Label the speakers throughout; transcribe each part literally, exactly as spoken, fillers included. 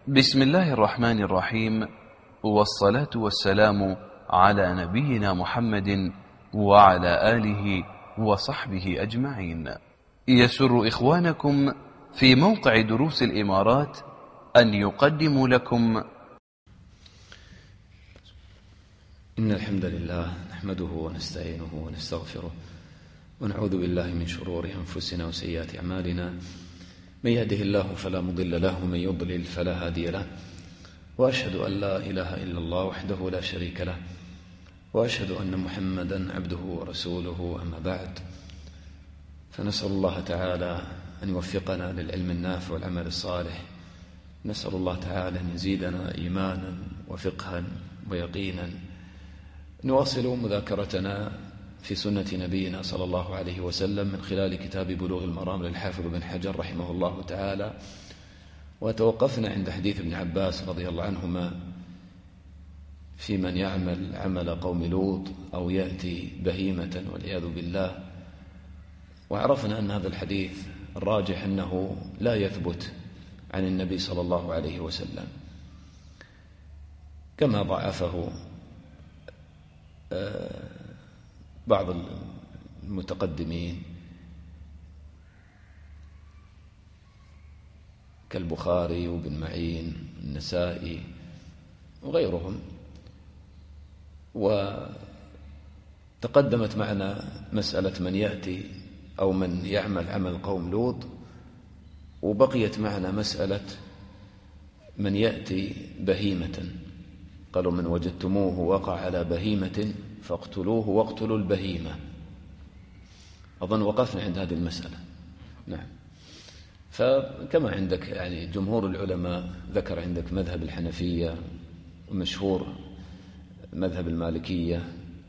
Speaker 1: بسم الله الرحمن الرحيم، والصلاة والسلام على نبينا محمد وعلى آله وصحبه أجمعين. يسر إخوانكم في موقع دروس الإمارات أن يقدموا لكم
Speaker 2: إن الحمد لله نحمده ونستعينه ونستغفره ونعوذ بالله من شرور أنفسنا وسيئات أعمالنا. من يهده الله فلا مضل له ومن يضلل فلا هادي له، وأشهد أن لا إله إلا الله وحده لا شريك له، وأشهد أن محمدا عبده ورسوله. أما بعد، فنسأل الله تعالى أن يوفقنا للعلم النافع والعمل الصالح. نسأل الله تعالى أن يزيدنا إيمانا وفقها ويقينا. نواصل مذاكرتنا في سنة نبينا صلى الله عليه وسلم من خلال كتاب بلوغ المرام للحافظ بن حجر رحمه الله تعالى، وتوقفنا عند حديث ابن عباس رضي الله عنهما في من يعمل عمل قوم لوط أو يأتي بهيمة والعياذ بالله. وعرفنا أن هذا الحديث الراجح أنه لا يثبت عن النبي صلى الله عليه وسلم، كما ضعفه بعض المتقدمين كالبخاري وابن معين النسائي وغيرهم. وتقدمت معنا مسألة من يأتي أو من يعمل عمل قوم لوط، وبقيت معنا مسألة من يأتي بهيمة. قالوا من وجدتموه وقع على بهيمة فاقتلوه واقتلوا البهيمة. أظن وقفنا عند هذه المسألة. نعم. فكما عندك يعني جمهور العلماء ذكر عندك مذهب الحنفية ومشهور مذهب المالكية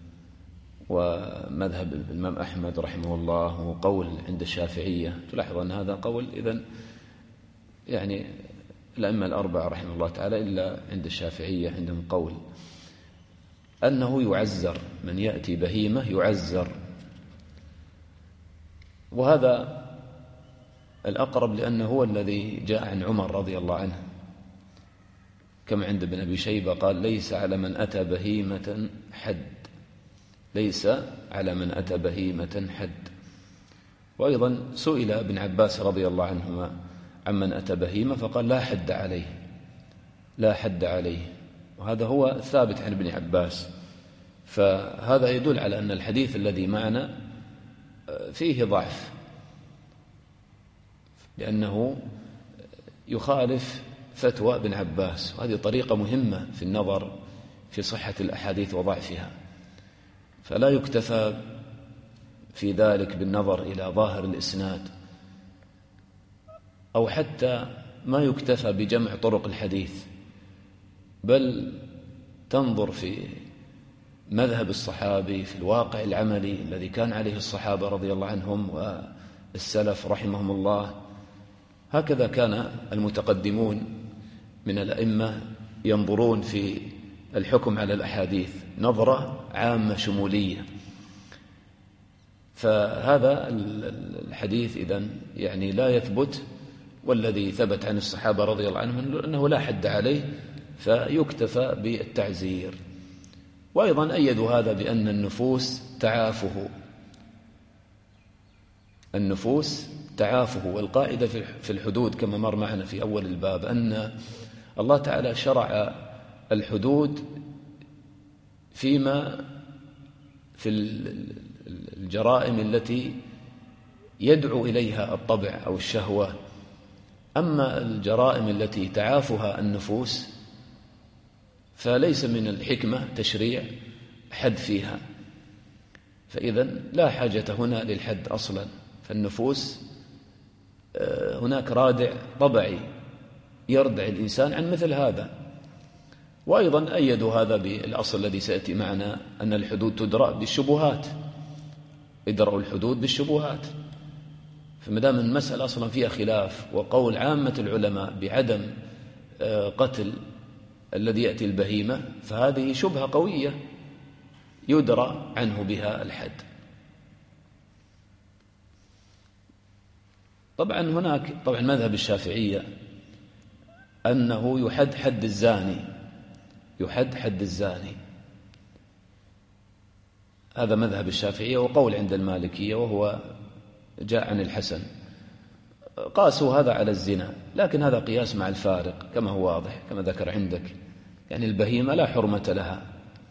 Speaker 2: ومذهب الإمام أحمد رحمه الله وقول عند الشافعية. تلاحظ أن هذا قول إذن يعني الأئمة الأربعة رحمه الله تعالى، إلا عند الشافعية عندهم قول أنه يعزر، من يأتي بهيمة يعزر. وهذا الأقرب لأنه هو الذي جاء عن عمر رضي الله عنه، كما عند ابن أبي شيبة قال ليس على من أتى بهيمة حد، ليس على من أتى بهيمة حد. وأيضا سئل ابن عباس رضي الله عنهما عمن أتى بهيمة فقال لا حد عليه، لا حد عليه. وهذا هو الثابت عن ابن عباس. فهذا يدل على أن الحديث الذي معنا فيه ضعف، لأنه يخالف فتوى ابن عباس، وهذه طريقة مهمة في النظر في صحة الأحاديث وضعفها. فلا يكتفى في ذلك بالنظر إلى ظاهر الإسناد، أو حتى ما يكتفى بجمع طرق الحديث، بل تنظر في مذهب الصحابي في الواقع العملي الذي كان عليه الصحابة رضي الله عنهم والسلف رحمهم الله. هكذا كان المتقدمون من الأئمة ينظرون في الحكم على الأحاديث نظرة عامة شمولية. فهذا الحديث إذن يعني لا يثبت، والذي ثبت عن الصحابة رضي الله عنهم أنه لا حد عليه فيكتفى بالتعزير. وأيضا أيدوا هذا بأن النفوس تعافه، النفوس تعافه. والقاعدة في الحدود كما مر معنا في أول الباب أن الله تعالى شرع الحدود فيما في الجرائم التي يدعو إليها الطبع أو الشهوة. أما الجرائم التي تعافها النفوس فليس من الحكمة تشريع حد فيها، فإذن لا حاجة هنا للحد أصلا. فالنفوس هناك رادع طبعي يردع الإنسان عن مثل هذا. وأيضا أيدوا هذا بالأصل الذي سيأتي معنا أن الحدود تدرأ بالشبهات، ادرأوا الحدود بالشبهات. فمدام المسألة أصلا فيها خلاف، وقول عامة العلماء بعدم قتل الذي يأتي البهيمة، فهذه شبهة قوية يدرى عنه بها الحد. طبعا هناك طبعا مذهب الشافعية أنه يحد حد الزاني، يحد حد الزاني. هذا مذهب الشافعية وقول عند المالكية، وهو جاء عن الحسن. قاسوا هذا على الزنا، لكن هذا قياس مع الفارق كما هو واضح كما ذكر عندك، يعني البهيمة لا حرمة لها.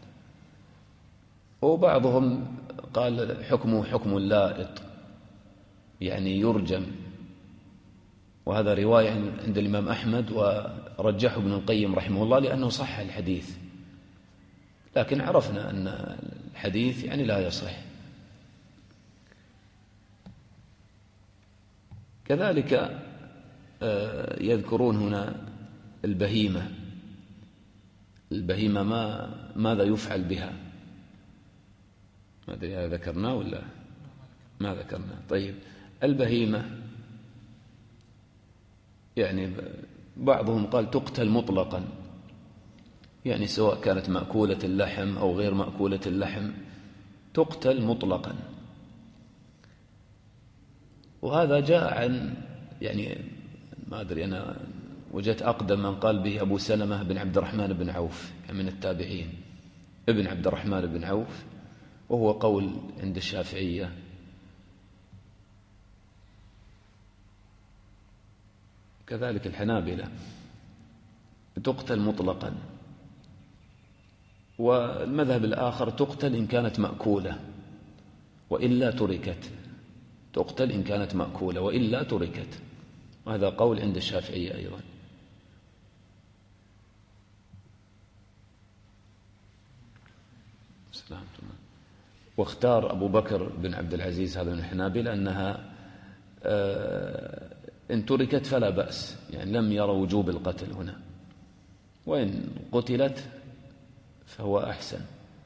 Speaker 2: وبعضهم قال حكمه حكم اللائط، يعني يرجم، وهذا رواية عند الإمام أحمد ورجحه ابن القيم رحمه الله لأنه صح الحديث، لكن عرفنا أن الحديث يعني لا يصح. كذلك يذكرون هنا البهيمة، البهيمة ما ماذا يفعل بها؟ ما أدري هذا ذكرناه ولا ما ذكرناه؟ طيب، البهيمة يعني بعضهم قال تقتل مطلقا، يعني سواء كانت مأكولة اللحم أو غير مأكولة اللحم تقتل مطلقا. وهذا جاء عن يعني ما أدري، أنا وجدت أقدم من قال به أبو سلمة بن عبد الرحمن بن عوف من التابعين، ابن عبد الرحمن بن عوف، وهو قول عند الشافعية. كذلك الحنابلة تقتل مطلقا، والمذهب الآخر تقتل إن كانت مأكولة وإلا تركت، تقتل إن كانت مأكولة وإلا تركت، وهذا قول عند الشافعية أيضا. واختار أبو بكر بن عبد العزيز هذا من الحنابلة أنها إن تركت فلا بأس، يعني لم يرى وجوب القتل هنا، وإن قتلت فهو أحسن.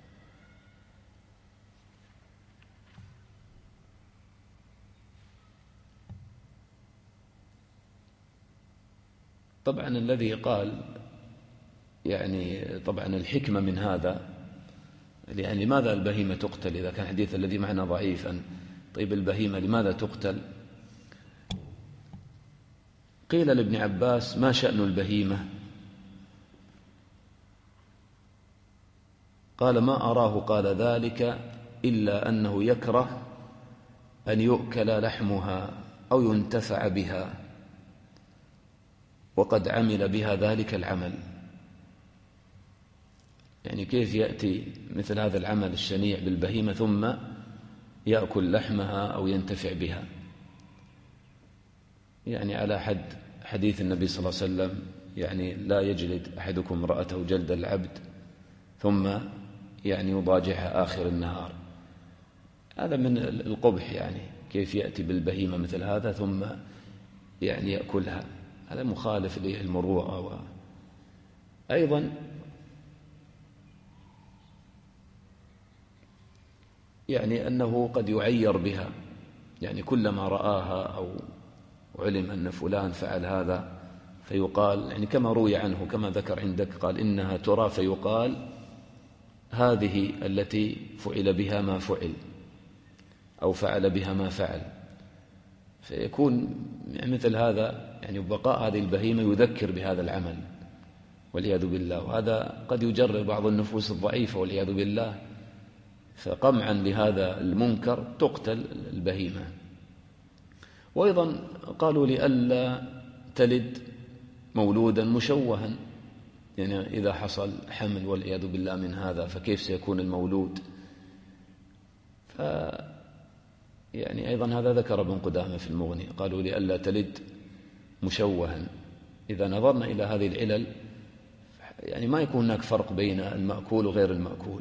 Speaker 2: طبعا الذي قال يعني طبعا الحكمة من هذا، يعني لماذا البهيمة تقتل إذا كان الحديث الذي معنا ضعيفا؟ طيب البهيمة لماذا تقتل؟ قيل لابن عباس ما شأن البهيمة؟ قال ما أراه قال ذلك إلا أنه يكره أن يؤكل لحمها أو ينتفع بها، وقد عمل بها ذلك العمل. يعني كيف يأتي مثل هذا العمل الشنيع بالبهيمة ثم يأكل لحمها أو ينتفع بها؟ يعني على حد حديث النبي صلى الله عليه وسلم، يعني لا يجلد أحدكم امرأته جلد العبد ثم يعني يضاجعها آخر النهار. هذا من القبح، يعني كيف يأتي بالبهيمة مثل هذا ثم يعني يأكلها؟ هذا مخالف للمروءة. و... أيضا يعني أنه قد يعير بها، يعني كلما رآها أو علم أن فلان فعل هذا فيقال، يعني كما روي عنه كما ذكر عندك قال إنها ترى فيقال هذه التي فعل بها ما فعل أو فعل بها ما فعل، فيكون مثل هذا يعني بقاء هذه البهيمة يذكر بهذا العمل والعياذ بالله. وهذا قد يجرب بعض النفوس الضعيفة والعياذ بالله، فقمعا لهذا المنكر تقتل البهيمة. وأيضا قالوا لئلا تلد مولودا مشوها، يعني إذا حصل حمل والعياذ بالله من هذا فكيف سيكون المولود؟ ف يعني أيضا هذا ذكر ابن قدامة في المغني، قالوا لئلا تلد مشوها. إذا نظرنا إلى هذه العلل يعني ما يكون هناك فرق بين المأكول وغير المأكول.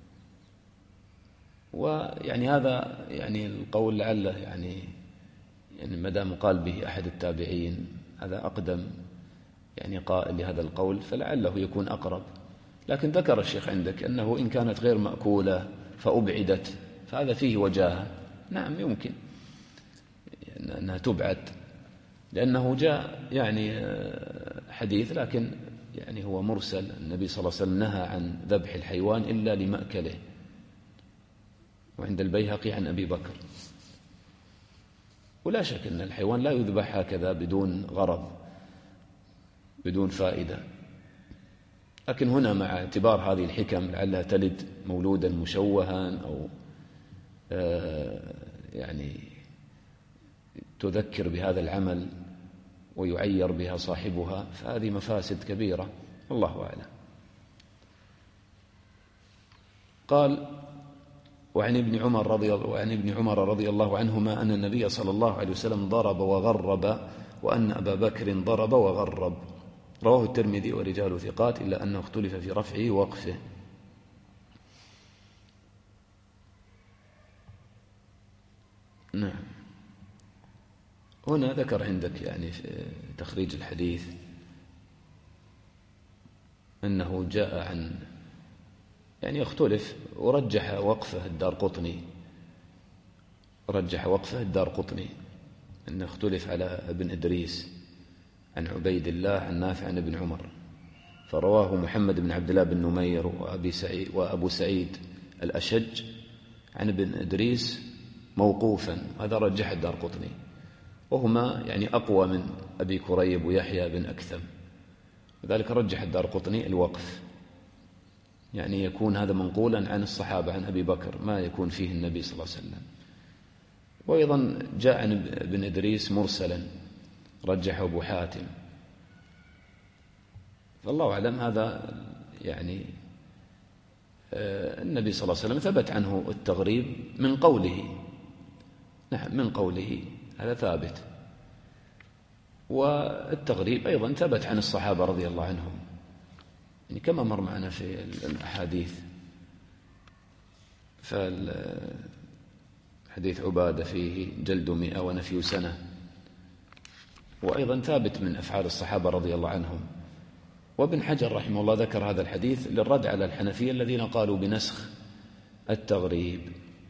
Speaker 2: ويعني هذا يعني القول لعله يعني يعني ما دام قال به أحد التابعين، هذا أقدم يعني قائل لهذا القول، فلعله يكون أقرب. لكن ذكر الشيخ عندك أنه إن كانت غير مأكولة فأبعدت، فهذا فيه وجاهة. نعم يمكن أنها تبعد، لأنه جاء يعني حديث لكن يعني هو مرسل، النبي صلى الله عليه وسلم نهى عن ذبح الحيوان إلا لمأكله، وعند البيهقي عن أبي بكر. ولا شك أن الحيوان لا يذبح هكذا بدون غرض، بدون فائدة. لكن هنا مع اعتبار هذه الحكم لعلها تلد مولودا مشوها أو يعني تذكر بهذا العمل ويعير بها صاحبها، فهذه مفاسد كبيرة، والله أعلم. قال: وعن ابن عمر رضي وعن ابن عمر رضي الله عنهما أن النبي صلى الله عليه وسلم ضرب وغرب، وأن أبا بكر ضرب وغرب. رواه الترمذي ورجال ثقات، إلا أنه اختلف في رفعه ووقفه. نعم. هنا ذكر عندك يعني في تخريج الحديث أنه جاء عن يعني يختلف، ورجح وقفه الدارقطني رجح وقفه الدارقطني أنه اختلف على ابن إدريس عن عبيد الله عن نافع عن ابن عمر، فرواه محمد بن عبد الله بن نمير وأبي سعيد وأبو سعيد الأشج عن ابن إدريس موقوفا، هذا رجح الدارقطني، وهما يعني أقوى من أبي كريب ويحيى بن أكثم، وذلك رجح الدارقطني الوقف، يعني يكون هذا منقولا عن الصحابة عن أبي بكر، ما يكون فيه النبي صلى الله عليه وسلم. وأيضا جاء عن ابن إدريس مرسلا رجحه أبو حاتم، فالله أعلم. هذا يعني النبي صلى الله عليه وسلم ثبت عنه التغريب من قوله، نعم من قوله، هذا ثابت. والتغريب أيضا ثبت عن الصحابة رضي الله عنهم، يعني كما مر معنا في الأحاديث. فالحديث عبادة فيه جلد مئة ونفي سنة، وأيضا ثابت من أفعال الصحابة رضي الله عنهم. وابن حجر رحمه الله ذكر هذا الحديث للرد على الحنفية الذين قالوا بنسخ التغريب،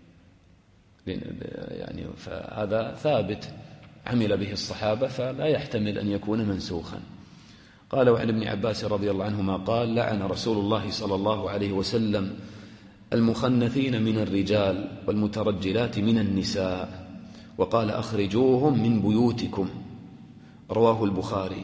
Speaker 2: يعني فهذا ثابت عمل به الصحابة، فلا يحتمل أن يكون منسوخا. قال: وعن ابن عباس رضي الله عنهما قال: لعن رسول الله صلى الله عليه وسلم المخنثين من الرجال والمترجلات من النساء، وقال: أخرجوهم من بيوتكم. رواه البخاري.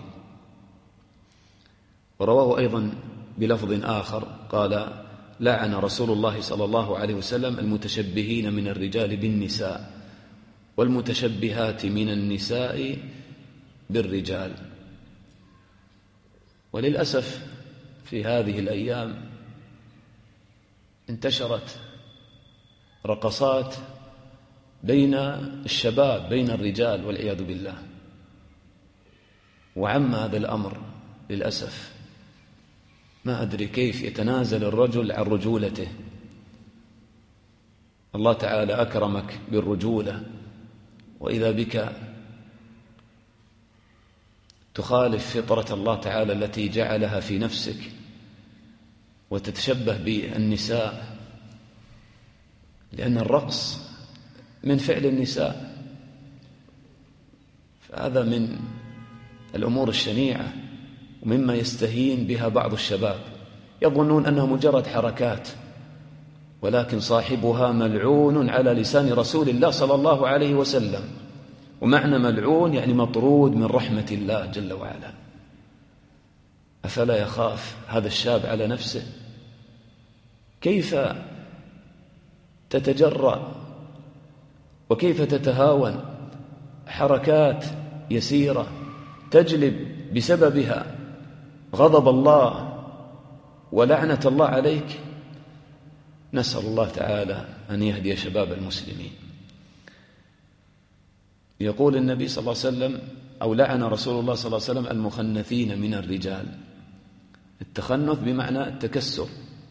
Speaker 2: ورواه أيضا بلفظ آخر قال: لعن رسول الله صلى الله عليه وسلم المتشبهين من الرجال بالنساء والمتشبهات من النساء بالرجال. وللأسف في هذه الأيام انتشرت رقصات بين الشباب بين الرجال والعياذ بالله، وعم هذا الأمر للأسف. ما أدري كيف يتنازل الرجل عن رجولته. الله تعالى أكرمك بالرجولة، وإذا بك تخالف فطرة الله تعالى التي جعلها في نفسك وتتشبه بالنساء، لأن الرقص من فعل النساء، فهذا من الأمور الشنيعة ومما يستهين بها بعض الشباب، يظنون أنها مجرد حركات، ولكن صاحبها ملعون على لسان رسول الله صلى الله عليه وسلم. ومعنى ملعون يعني مطرود من رحمة الله جل وعلا. أفلا يخاف هذا الشاب على نفسه؟ كيف تتجرأ وكيف تتهاون حركات يسيرة تجلب بسببها غضب الله ولعنة الله عليك؟ نسأل الله تعالى أن يهدي شباب المسلمين. يقول النبي صلى الله عليه وسلم أو لعن رسول الله صلى الله عليه وسلم المخنثين من الرجال. التخنث بمعنى التكسر،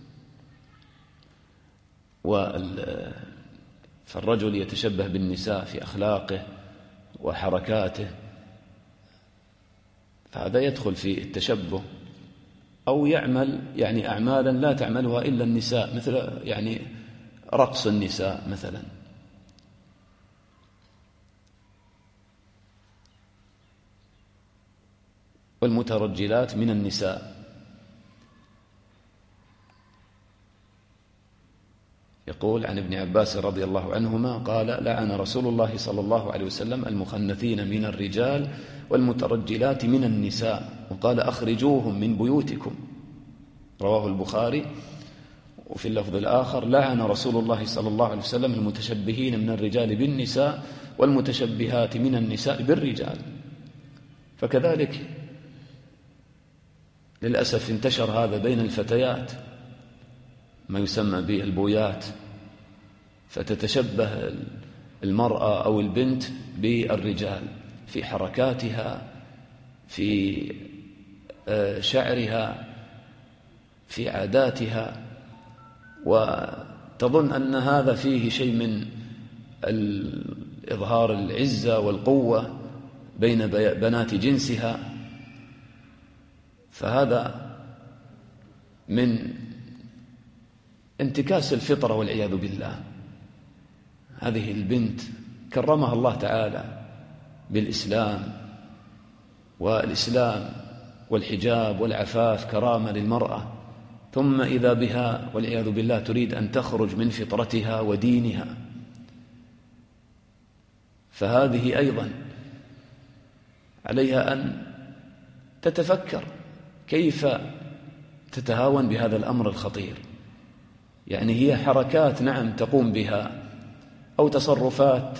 Speaker 2: فالرجل يتشبه بالنساء في أخلاقه وحركاته، فهذا يدخل في التشبه، أو يعمل يعني أعمالا لا تعملها إلا النساء، مثل يعني رقص النساء مثلا. والمترجلات من النساء. يقول عن ابن عباس رضي الله عنهما قال: لعن رسول الله صلى الله عليه وسلم المخنثين من الرجال والمترجلات من النساء، وقال أخرجوهم من بيوتكم، رواه البخاري. وفي اللفظ الآخر لعن رسول الله صلى الله عليه وسلم المتشبهين من الرجال بالنساء والمتشبهات من النساء بالرجال. فكذلك للأسف انتشر هذا بين الفتيات، ما يسمى بالبويات، فتتشبه المرأة أو البنت بالرجال في حركاتها، في شعرها، في عاداتها، وتظن أن هذا فيه شيء من إظهار العزة والقوة بين بنات جنسها. فهذا من انتكاس الفطرة والعياذ بالله. هذه البنت كرمها الله تعالى بالإسلام، والإسلام والحجاب والعفاف كرامة للمرأة، ثم إذا بها والعياذ بالله تريد أن تخرج من فطرتها ودينها. فهذه أيضا عليها أن تتفكر كيف تتهاون بهذا الأمر الخطير. يعني هي حركات نعم تقوم بها أو تصرفات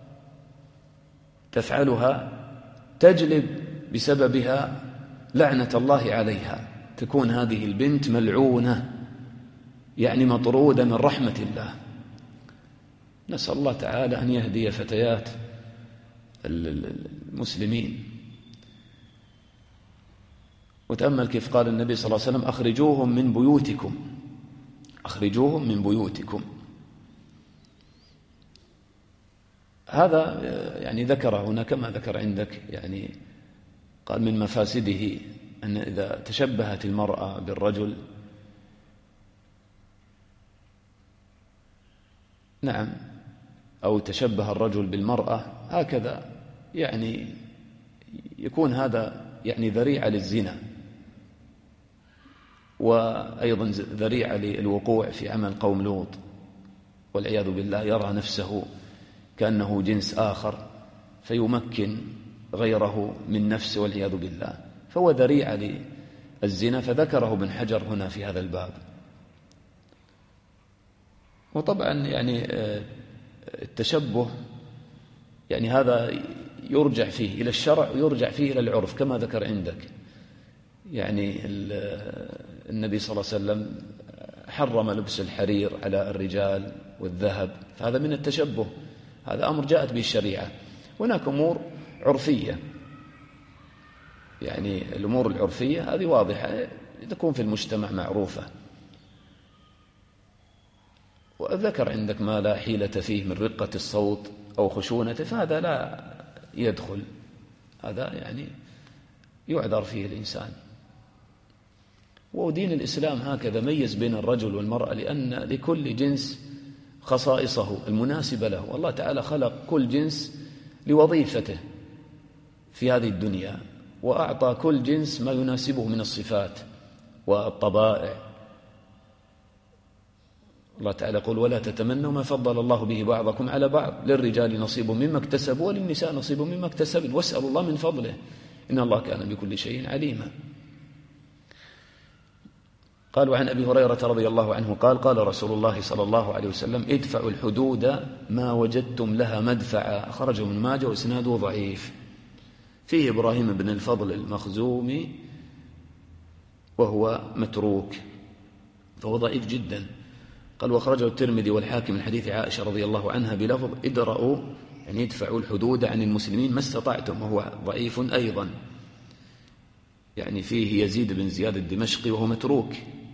Speaker 2: تفعلها تجلب بسببها لعنة الله عليها، تكون هذه البنت ملعونة، يعني مطرودة من رحمة الله. نسأل الله تعالى أن يهدي فتيات المسلمين. وتأمل كيف قال النبي صلى الله عليه وسلم أخرجوهم من بيوتكم، أخرجوهم من بيوتكم. هذا يعني ذكر هنا كما ذكر عندك، يعني قال من مفاسده أن إذا تشبهت المرأة بالرجل نعم أو تشبه الرجل بالمرأة هكذا، يعني يكون هذا يعني ذريعة للزنا، وأيضا ذريعة للوقوع في عمل قوم لوط والعياذ بالله. يرى نفسه كأنه جنس آخر فيمكن غيره من نفسه والعياذ بالله، فهو ذريعة للزنا. فذكره ابن حجر هنا في هذا الباب. وطبعا يعني التشبه يعني هذا يرجع فيه إلى الشرع ويرجع فيه إلى العرف كما ذكر عندك. يعني النبي صلى الله عليه وسلم حرم لبس الحرير على الرجال والذهب، فهذا من التشبه، هذا أمر جاءت به الشريعة. هناك أمور عرفية، يعني الأمور العرفية هذه واضحة تكون في المجتمع معروفة، وذكر عندك ما لا حيلة فيه من رقة الصوت أو خشونته، فهذا لا يدخل، هذا يعني يعذر فيه الإنسان. ودين الإسلام هكذا ميز بين الرجل والمرأة، لأن لكل جنس خصائصه المناسبة له، والله تعالى خلق كل جنس لوظيفته في هذه الدنيا، وأعطى كل جنس ما يناسبه من الصفات والطبائع. الله تعالى يقول ولا تتمنوا ما فضل الله به بعضكم على بعض، للرجال نصيب مما اكتسبوا وللنساء نصيب مما اكتسبن واسألوا الله من فضله إن الله كان بكل شيء عليما. قال وعن أبي هريرة رضي الله عنه قال قال رسول الله صلى الله عليه وسلم ادفعوا الحدود ما وجدتم لها مدفعا، أخرجه ابن ماجه وإسناده ضعيف. فيه إبراهيم بن الفضل المخزومي وهو متروك، فهو ضعيف جدا. قال وأخرجه الترمذي والحاكم من حديث عائشة رضي الله عنها بلفظ ادرأوا يعني ادفعوا الحدود عن المسلمين ما استطعتم، وهو ضعيف أيضا. يعني فيه يزيد بن زياد الدمشقي وهو متروك.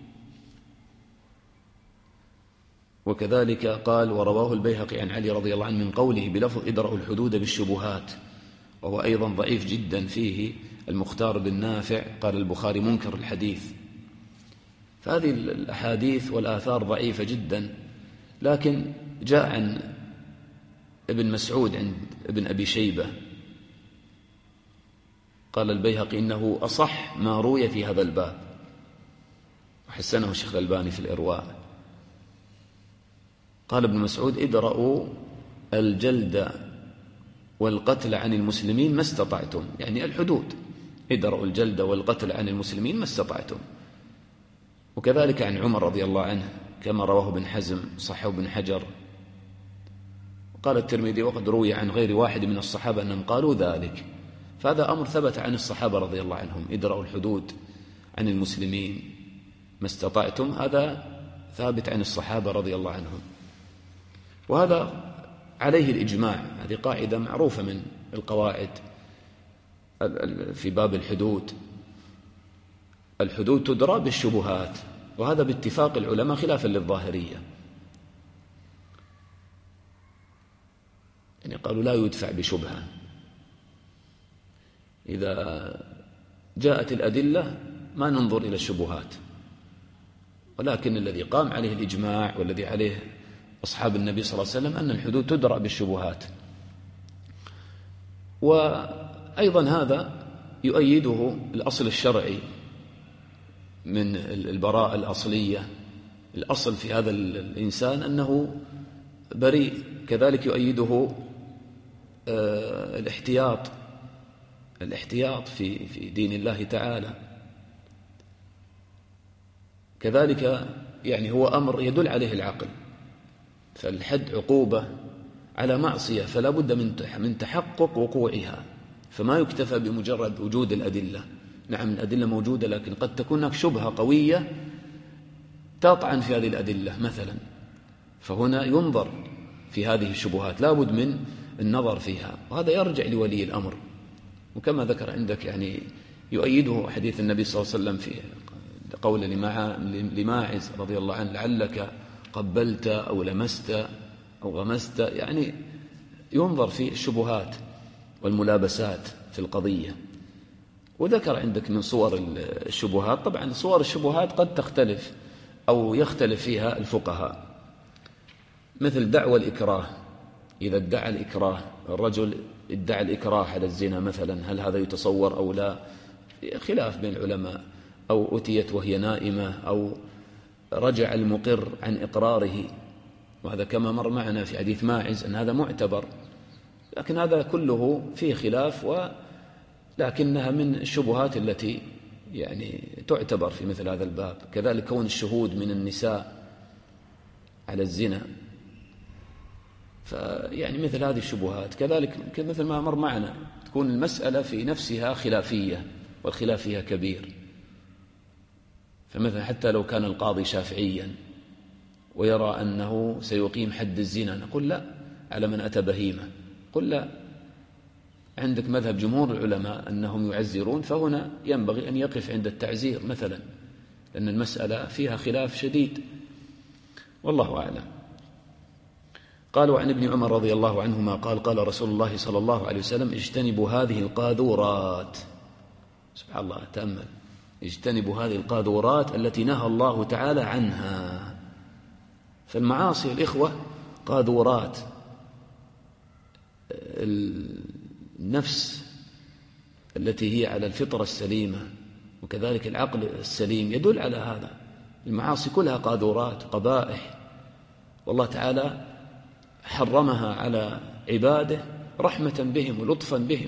Speaker 2: وكذلك قال ورواه البيهقي عن علي رضي الله عنه من قوله بلفظ ادرأوا الحدود بالشبهات، وهو أيضا ضعيف جدا. فيه المختار بن نافع قال البخاري منكر الحديث. فهذه الأحاديث والآثار ضعيفة جدا، لكن جاء عن ابن مسعود عند ابن أبي شيبة قال البيهقي إنه أصح ما روي في هذا الباب، وحسنه الشيخ الألباني في الإرواء. قال ابن مسعود ادرأوا الجلد والقتل عن المسلمين ما استطعتم، يعني الحدود، ادرأوا الجلد والقتل عن المسلمين ما استطعتم. وكذلك عن عمر رضي الله عنه كما رواه ابن حزم صححه ابن حجر. قال الترمذي وقد روي عن غير واحد من الصحابة أنهم قالوا ذلك. فهذا أمر ثبت عن الصحابة رضي الله عنهم، ادرأوا الحدود عن المسلمين ما استطعتم، هذا ثابت عن الصحابة رضي الله عنهم، وهذا عليه الإجماع. هذه قاعدة معروفة من القواعد في باب الحدود. الحدود تدرى بالشبهات، وهذا باتفاق العلماء خلافا للظاهرية، يعني قالوا لا يدفع بشبهة. إذا جاءت الأدلة ما ننظر إلى الشبهات، ولكن الذي قام عليه الإجماع والذي عليه أصحاب النبي صلى الله عليه وسلم أن الحدود تدرى بالشبهات. وأيضا هذا يؤيده الأصل الشرعي من البراءة الأصلية، الأصل في هذا الإنسان أنه بريء. كذلك يؤيده الاحتياط الاحتياط في في دين الله تعالى. كذلك يعني هو أمر يدل عليه العقل، فالحد عقوبة على معصية فلا بد من من تحقق وقوعها، فما يكتفى بمجرد وجود الأدلة. نعم الأدلة موجودة، لكن قد تكون هناك شبهة قوية تطعن في هذه الأدلة مثلا، فهنا ينظر في هذه الشبهات، لا بد من النظر فيها، وهذا يرجع لولي الأمر. وكما ذكر عندك يعني يؤيده حديث النبي صلى الله عليه وسلم في قول لماعز رضي الله عنه لعلك قبلت أو لمست أو غمست، يعني ينظر في الشبهات والملابسات في القضية. وذكر عندك من صور الشبهات، طبعا صور الشبهات قد تختلف أو يختلف فيها الفقهاء، مثل دعوى الإكراه. إذا ادعى الإكراه، الرجل ادعى الإكراه على الزنا مثلا، هل هذا يتصور أو لا؟ خلاف بين العلماء. أو أتيت وهي نائمة، أو رجع المقر عن إقراره، وهذا كما مر معنا في حديث ماعز أن هذا معتبر، لكن هذا كله فيه خلاف، ولكنها من الشبهات التي يعني تعتبر في مثل هذا الباب. كذلك كون الشهود من النساء على الزنا، فيعني مثل هذه الشبهات. كذلك مثل ما مر معنا تكون المسألة في نفسها خلافية، والخلاف فيها كبير. فمثلا حتى لو كان القاضي شافعيا ويرى أنه سيقيم حد الزنا، نقول لا على من أتى بهيمة، قل لا، عندك مذهب جمهور العلماء أنهم يعزرون، فهنا ينبغي أن يقف عند التعزير مثلا، لأن المسألة فيها خلاف شديد، والله أعلم. قالوا عن ابن عمر رضي الله عنهما قال قال رسول الله صلى الله عليه وسلم اجتنبوا هذه القاذورات. سبحان الله، تأمل، اجتنبوا هذه القاذورات التي نهى الله تعالى عنها. فالمعاصي الإخوة قاذورات، النفس التي هي على الفطرة السليمة وكذلك العقل السليم يدل على هذا. المعاصي كلها قاذورات قبائح، والله تعالى حرمها على عباده رحمة بهم ولطفا بهم،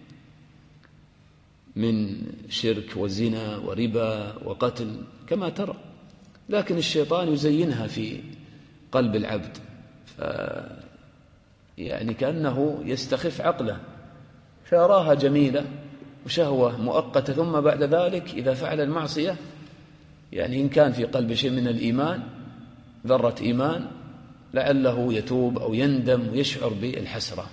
Speaker 2: من شرك وزنا وربا وقتل كما ترى، لكن الشيطان يزينها في قلب العبد، ف يعني كأنه يستخف عقله فيراها جميلة وشهوة مؤقتة، ثم بعد ذلك إذا فعل المعصية يعني إن كان في قلب شيء من الإيمان ذرة إيمان لعله يتوب أو يندم ويشعر بالحسرة.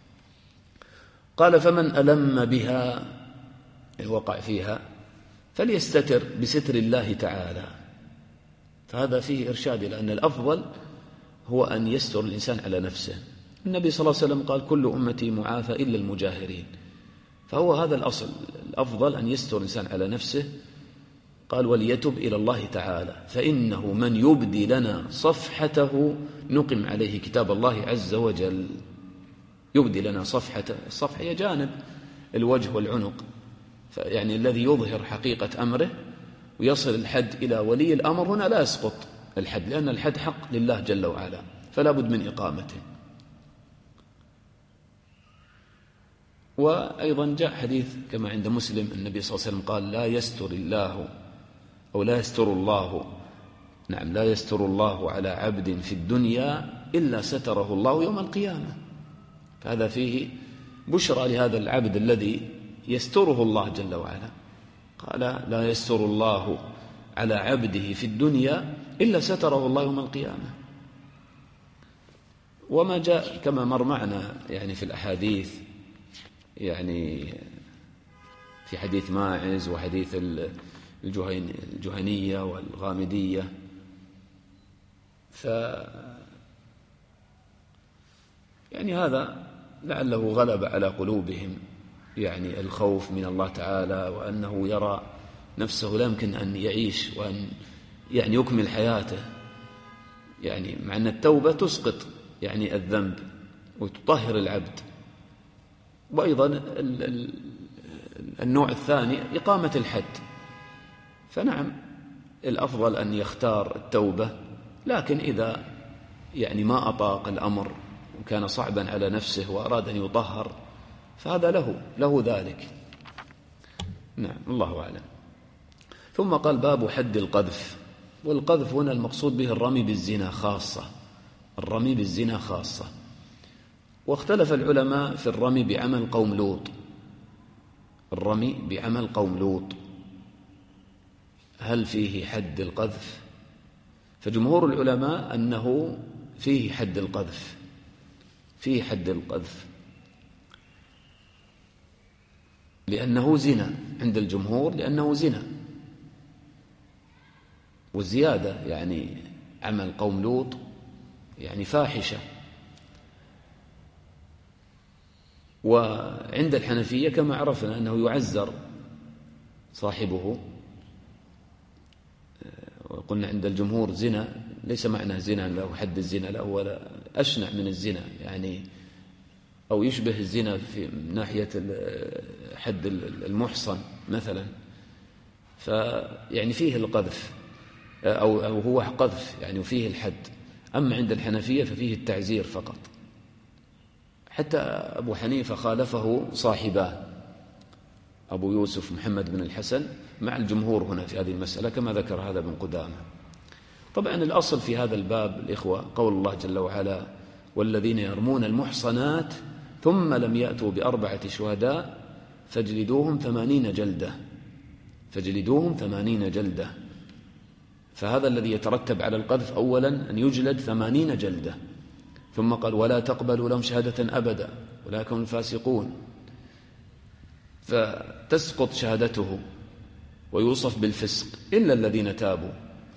Speaker 2: قال فمن ألم بها الوقع فيها فليستتر بستر الله تعالى. فهذا فيه إرشاد إلى أن الأفضل هو أن يستر الإنسان على نفسه. النبي صلى الله عليه وسلم قال كل أمتي معافى إلا المجاهرين، فهو هذا الأصل، الأفضل أن يستر الإنسان على نفسه. قال وليتب إلى الله تعالى فإنه من يبدي لنا صفحته نقم عليه كتاب الله عز وجل. يبدي لنا صفحته، الصفحة هي جانب الوجه والعنق، يعني الذي يظهر حقيقة أمره ويصل الحد إلى ولي الأمر، هنا لا يسقط الحد، لأن الحد حق لله جل وعلا فلا بد من إقامته. وأيضا جاء حديث كما عند مسلم النبي صلى الله عليه وسلم قال لا يستر الله أو لا يستر الله نعم لا يستر الله على عبد في الدنيا إلا ستره الله يوم القيامة. فهذا فيه بشرى لهذا العبد الذي يستره الله جل وعلا. قال لا يستر الله على عبده في الدنيا إلا ستره الله يوم القيامة. وما جاء كما مر معنا يعني في الأحاديث، يعني في حديث ماعز وحديث الجهنية والغامدية، ف يعني هذا لعله غلب على قلوبهم يعني الخوف من الله تعالى، وأنه يرى نفسه لا يمكن أن يعيش وأن يعني يكمل حياته، يعني مع أن التوبة تسقط يعني الذنب وتطهر العبد. وأيضا النوع الثاني إقامة الحد، فنعم الأفضل أن يختار التوبة، لكن إذا يعني ما أطاق الأمر وكان صعبا على نفسه وأراد أن يطهر فهذا له له ذلك. نعم الله أعلم. ثم قال باب حد القذف. والقذف هنا المقصود به الرمي بالزنا خاصة، الرمي بالزنا خاصة. واختلف العلماء في الرمي بعمل قوم لوط، الرمي بعمل قوم لوط هل فيه حد القذف؟ فجمهور العلماء أنه فيه حد القذف، فيه حد القذف لأنه زنا عند الجمهور، لأنه زنا. والزيادة يعني عمل قوم لوط يعني فاحشة. وعند الحنفية كما عرفنا أنه يعزر صاحبه، وقلنا عند الجمهور زنا ليس معنى زنا له حد الزنا، لا هو أشنع من الزنا يعني، أو يشبه الزنا في ناحية حد المحصن مثلا، فيعني فيه القذف أو, أو هو قذف يعني وفيه الحد. أما عند الحنفية ففيه التعزير فقط. حتى أبو حنيفة خالفه صاحباه أبو يوسف محمد بن الحسن مع الجمهور هنا في هذه المسألة، كما ذكر هذا ابن قدامة. طبعا الأصل في هذا الباب الإخوة قول الله جل وعلا والذين يرمون المحصنات ثم لم يأتوا بأربعة شهداء فاجلدوهم ثمانين جلدة، فاجلدوهم ثمانين جلدة. فهذا الذي يترتب على القذف أولا أن يجلد ثمانين جلدة، ثم قال ولا تقبلوا لهم شهادة أبدا أولئك هم الفاسقون، فتسقط شهادته ويوصف بالفسق إلا الذين تابوا.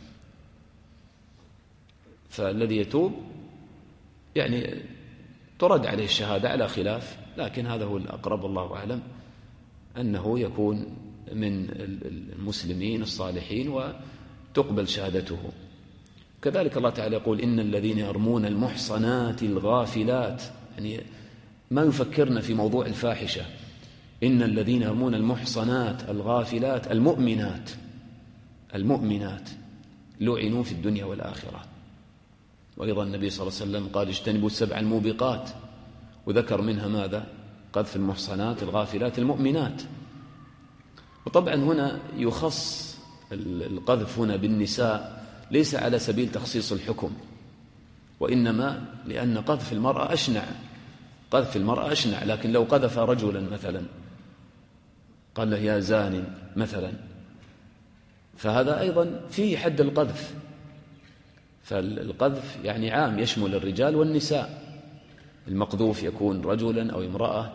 Speaker 2: فالذي يتوب يعني ترد عليه الشهادة على خلاف، لكن هذا هو الأقرب الله أعلم أنه يكون من المسلمين الصالحين وتقبل شهادته. كذلك الله تعالى يقول إن الذين يرمون المحصنات الغافلات، يعني ما يفكرنا في موضوع الفاحشة. إن الذين يرمون المحصنات الغافلات المؤمنات، المؤمنات لعنوا في الدنيا والآخرة. وأيضا النبي صلى الله عليه وسلم قال اجتنبوا السبع الموبقات، وذكر منها ماذا؟ قذف المحصنات الغافلات المؤمنات. وطبعا هنا يخص القذف هنا بالنساء ليس على سبيل تخصيص الحكم، وإنما لأن قذف المرأة أشنع، قذف المرأة أشنع. لكن لو قذف رجلا مثلا قال له يا زاني مثلا فهذا أيضا فيه حد القذف. فالقذف يعني عام يشمل الرجال والنساء، المقذوف يكون رجلا أو امرأة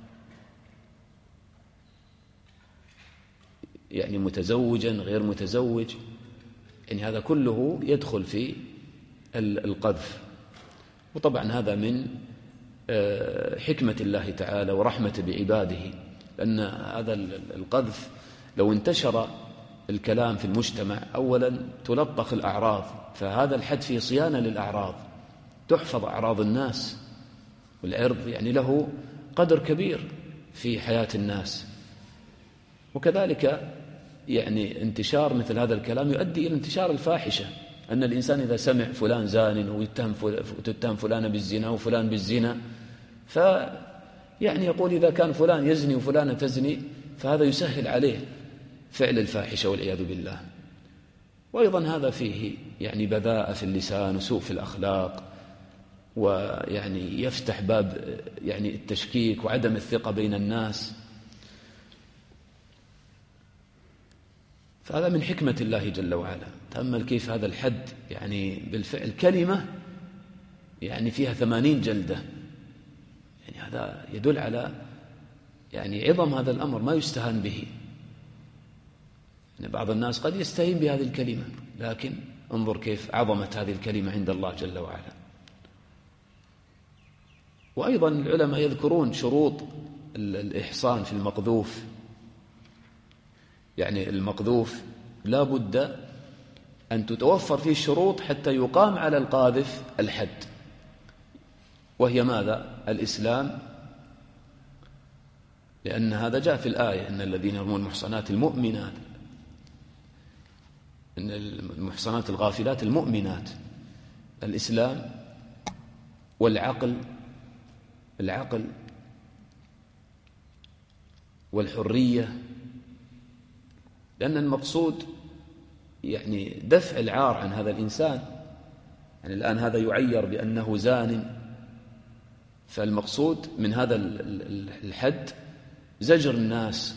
Speaker 2: يعني متزوجا غير متزوج، يعني هذا كله يدخل في القذف. وطبعا هذا من حكمة الله تعالى ورحمة بعباده، لأن هذا القذف لو انتشر الكلام في المجتمع أولا تلطخ الأعراض، فهذا الحد فيه صيانة للأعراض، تحفظ أعراض الناس، والعرض يعني له قدر كبير في حياة الناس. وكذلك يعني انتشار مثل هذا الكلام يؤدي إلى انتشار الفاحشة، أن الإنسان إذا سمع فلان زان ويتهم وتتهم فلان بالزنا وفلان بالزنا، يعني يقول إذا كان فلان يزني وفلانة تزني فهذا يسهل عليه فعل الفاحشة والعياذ بالله. وأيضا هذا فيه يعني بذاءة في اللسان وسوء في الأخلاق، ويعني يفتح باب يعني التشكيك وعدم الثقة بين الناس. فهذا من حكمة الله جل وعلا. تأمل كيف هذا الحد يعني بالفعل كلمة يعني فيها ثمانين جلدة، يعني هذا يدل على يعني عظم هذا الأمر، ما يستهان به. يعني بعض الناس قد يستهين بهذه الكلمة، لكن انظر كيف عظمت هذه الكلمة عند الله جل وعلا. وأيضا العلماء يذكرون شروط الإحصان في المقذوف. يعني المقذوف لا بد أن تتوفر فيه الشروط حتى يقام على القاذف الحد، وهي ماذا؟ الإسلام، لأن هذا جاء في الآية إن الذين يرمون المحصنات المؤمنات، إن المحصنات الغافلات المؤمنات. الإسلام والعقل، العقل والحرية، لأن المقصود يعني دفع العار عن هذا الإنسان. يعني الآن هذا يعير بأنه زان، فالمقصود من هذا الحد زجر الناس،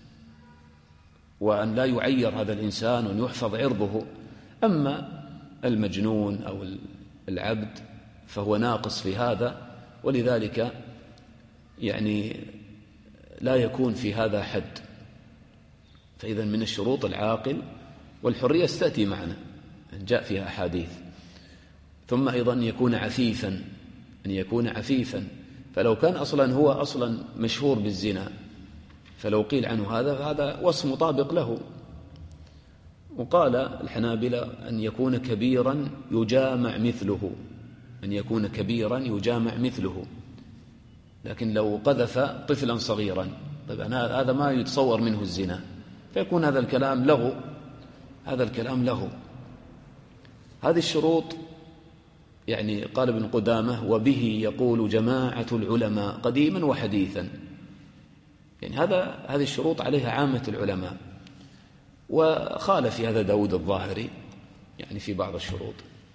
Speaker 2: وأن لا يعير هذا الإنسان وأن يحفظ عرضه. أما المجنون أو العبد فهو ناقص في هذا، ولذلك يعني لا يكون في هذا حد. فإذا من الشروط العاقل، والحرية ستأتي معنا جاء فيها أحاديث. ثم أيضا أن يكون عفيفا، أن يكون عفيفا. فلو كان أصلا هو أصلا مشهور بالزنا، فلو قيل عنه هذا فهذا وصف مطابق له. وقال الحنابلة أن يكون كبيرا يجامع مثله، أن يكون كبيرا يجامع مثله. لكن لو قذف طفلا صغيرا طبعا هذا ما يتصور منه الزنا، فيكون هذا الكلام له، هذا الكلام له. هذه الشروط يعني قال ابن قدامة وبه يقول جماعة العلماء قديما وحديثا. يعني هذا هذه الشروط عليها عامة العلماء، وخالف في هذا داود الظاهري يعني في بعض الشروط.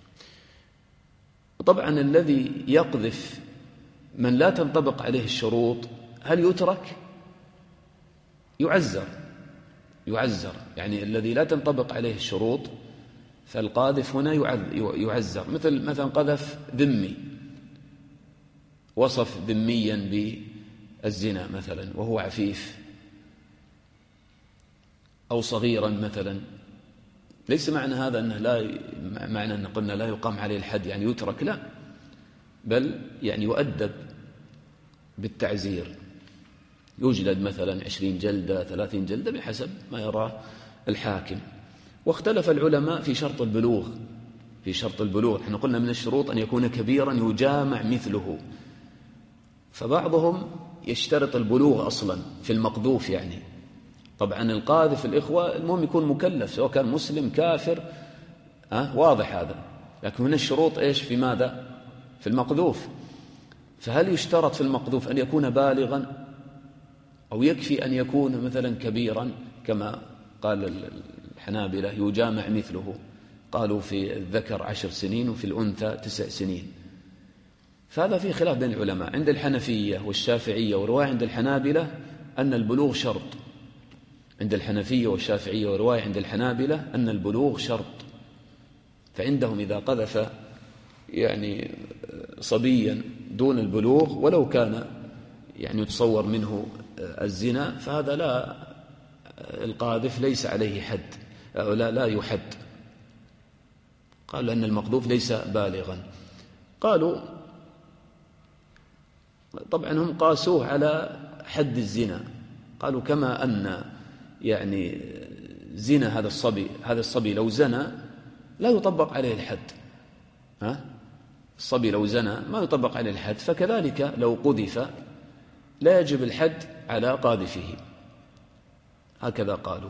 Speaker 2: طبعا الذي يقذف من لا تنطبق عليه الشروط هل يترك؟ يعزر، يعزر. يعني الذي لا تنطبق عليه الشروط فالقاذف هنا يعزر. مثل مثلا قذف ذمي، وصف ذميا بالزنا مثلا وهو عفيف، أو صغيرا مثلا. ليس معنى هذا أنه لا معنى أن قلنا لا يقام عليه الحد يعني يترك، لا، بل يعني يؤدب بالتعزير، يجلد مثلا عشرين جلدة ثلاثين جلدة بحسب ما يراه الحاكم. واختلف العلماء في شرط البلوغ، في شرط البلوغ. احنا قلنا من الشروط أن يكون كبيرا يجامع مثله، فبعضهم يشترط البلوغ أصلا في المقذوف. يعني طبعا القاذف الإخوة المهم يكون مكلف، سواء كان مسلم كافر، أه؟ واضح هذا. لكن هنا الشروط إيش في ماذا؟ في المقذوف. فهل يشترط في المقذوف أن يكون بالغا، أو يكفي أن يكون مثلا كبيرا كما قال الحنابلة يجامع مثله؟ قالوا في الذكر عشر سنين وفي الأنثى تسع سنين. فهذا فيه خلاف بين العلماء. عند الحنفية والشافعية ورواية عند الحنابلة أن البلوغ شرط. عند الحنفية والشافعية ورواية عند الحنابلة أن البلوغ شرط. فعندهم إذا قذف يعني صبيا دون البلوغ ولو كان يعني يتصور منه الزنا فهذا لا، القاذف ليس عليه حد، لا لا يحد. قالوا أن المقذوف ليس بالغا. قالوا طبعا هم قاسوه على حد الزنا. قالوا كما أن يعني زنا هذا الصبي، هذا الصبي لو زنى لا يطبق عليه الحد، ها؟ الصبي لو زنى ما يطبق عليه الحد، فكذلك لو قذف لا يجب الحد على قاذفه. هكذا قالوا.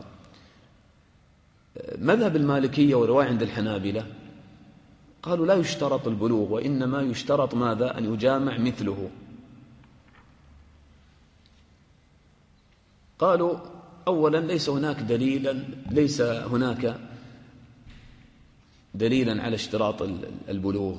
Speaker 2: مذهب المالكية ورواية عند الحنابلة قالوا لا يشترط البلوغ، وإنما يشترط ماذا؟ أن يجامع مثله. قالوا أولا ليس هناك دليلا ليس هناك دليلا على اشتراط البلوغ،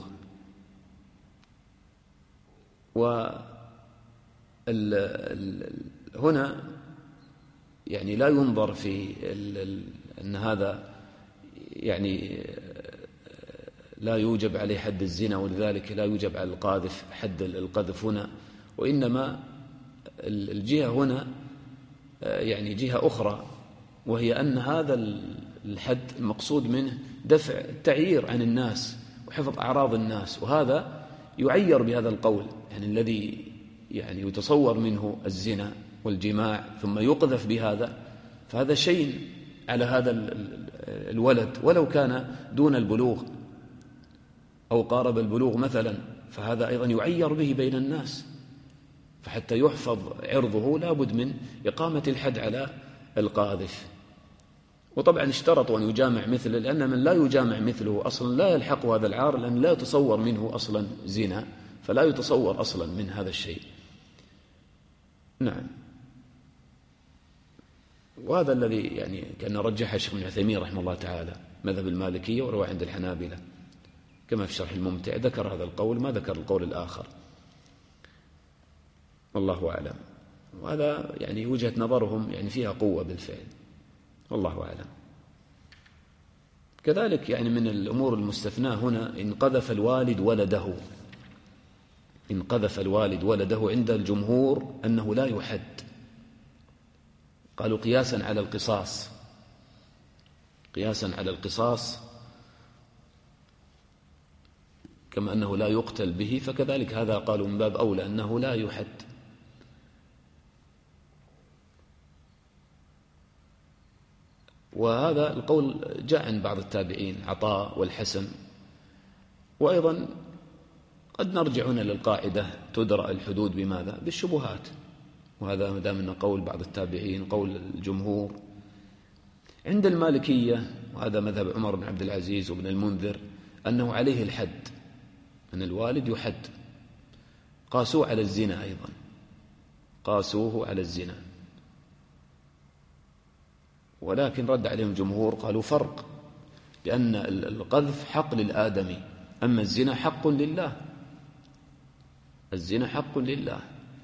Speaker 2: وهنا يعني لا ينظر في أن هذا يعني لا يوجب عليه حد الزنا، ولذلك لا يوجب على القاذف حد القذف هنا، وإنما الجهة هنا يعني جهة أخرى، وهي أن هذا الحد المقصود منه دفع التعيير عن الناس وحفظ أعراض الناس، وهذا يعير بهذا القول، يعني الذي يعني يتصور منه الزنا والجماع ثم يقذف بهذا، فهذا شيء على هذا الولد ولو كان دون البلوغ أو قارب البلوغ مثلا، فهذا أيضا يعير به بين الناس، فحتى يحفظ عرضه لابد من إقامة الحد على القاذف. وطبعا اشترطوا أن يجامع مثله، لأن من لا يجامع مثله أصلا لا يلحق هذا العار، لأن لا يتصور منه أصلا زنا، فلا يتصور أصلا من هذا الشيء. نعم. وهذا الذي يعني كان رجح الشيخ ابن عثيمين رحمه الله تعالى مذهب المالكية، وروى عند الحنابلة كما في شرح الممتع ذكر هذا القول، ما ذكر القول الآخر، والله أعلم. وهذا يعني وجهة نظرهم يعني فيها قوة بالفعل، والله أعلم. كذلك يعني من الأمور المستثناة هنا إن قذف الوالد ولده، إن قذف الوالد ولده عند الجمهور أنه لا يحد، قالوا قياسا على القصاص، قياسا على القصاص، كما أنه لا يقتل به، فكذلك هذا قالوا من باب أولى أنه لا يحد. وهذا القول جاء عن بعض التابعين عطاء والحسن. وأيضا قد نرجع هنا للقاعدة تدرأ الحدود بماذا؟ بالشبهات، وهذا ما دام أنه قول بعض التابعين قول الجمهور. عند المالكية وهذا مذهب عمر بن عبد العزيز وابن المنذر أنه عليه الحد، أن الوالد يحد، قاسوه على الزنا أيضا، قاسوه على الزنا. ولكن رد عليهم الجمهور قالوا فرق، لأن القذف حق للآدمي، أما الزنا حق لله، الزنا حق لله،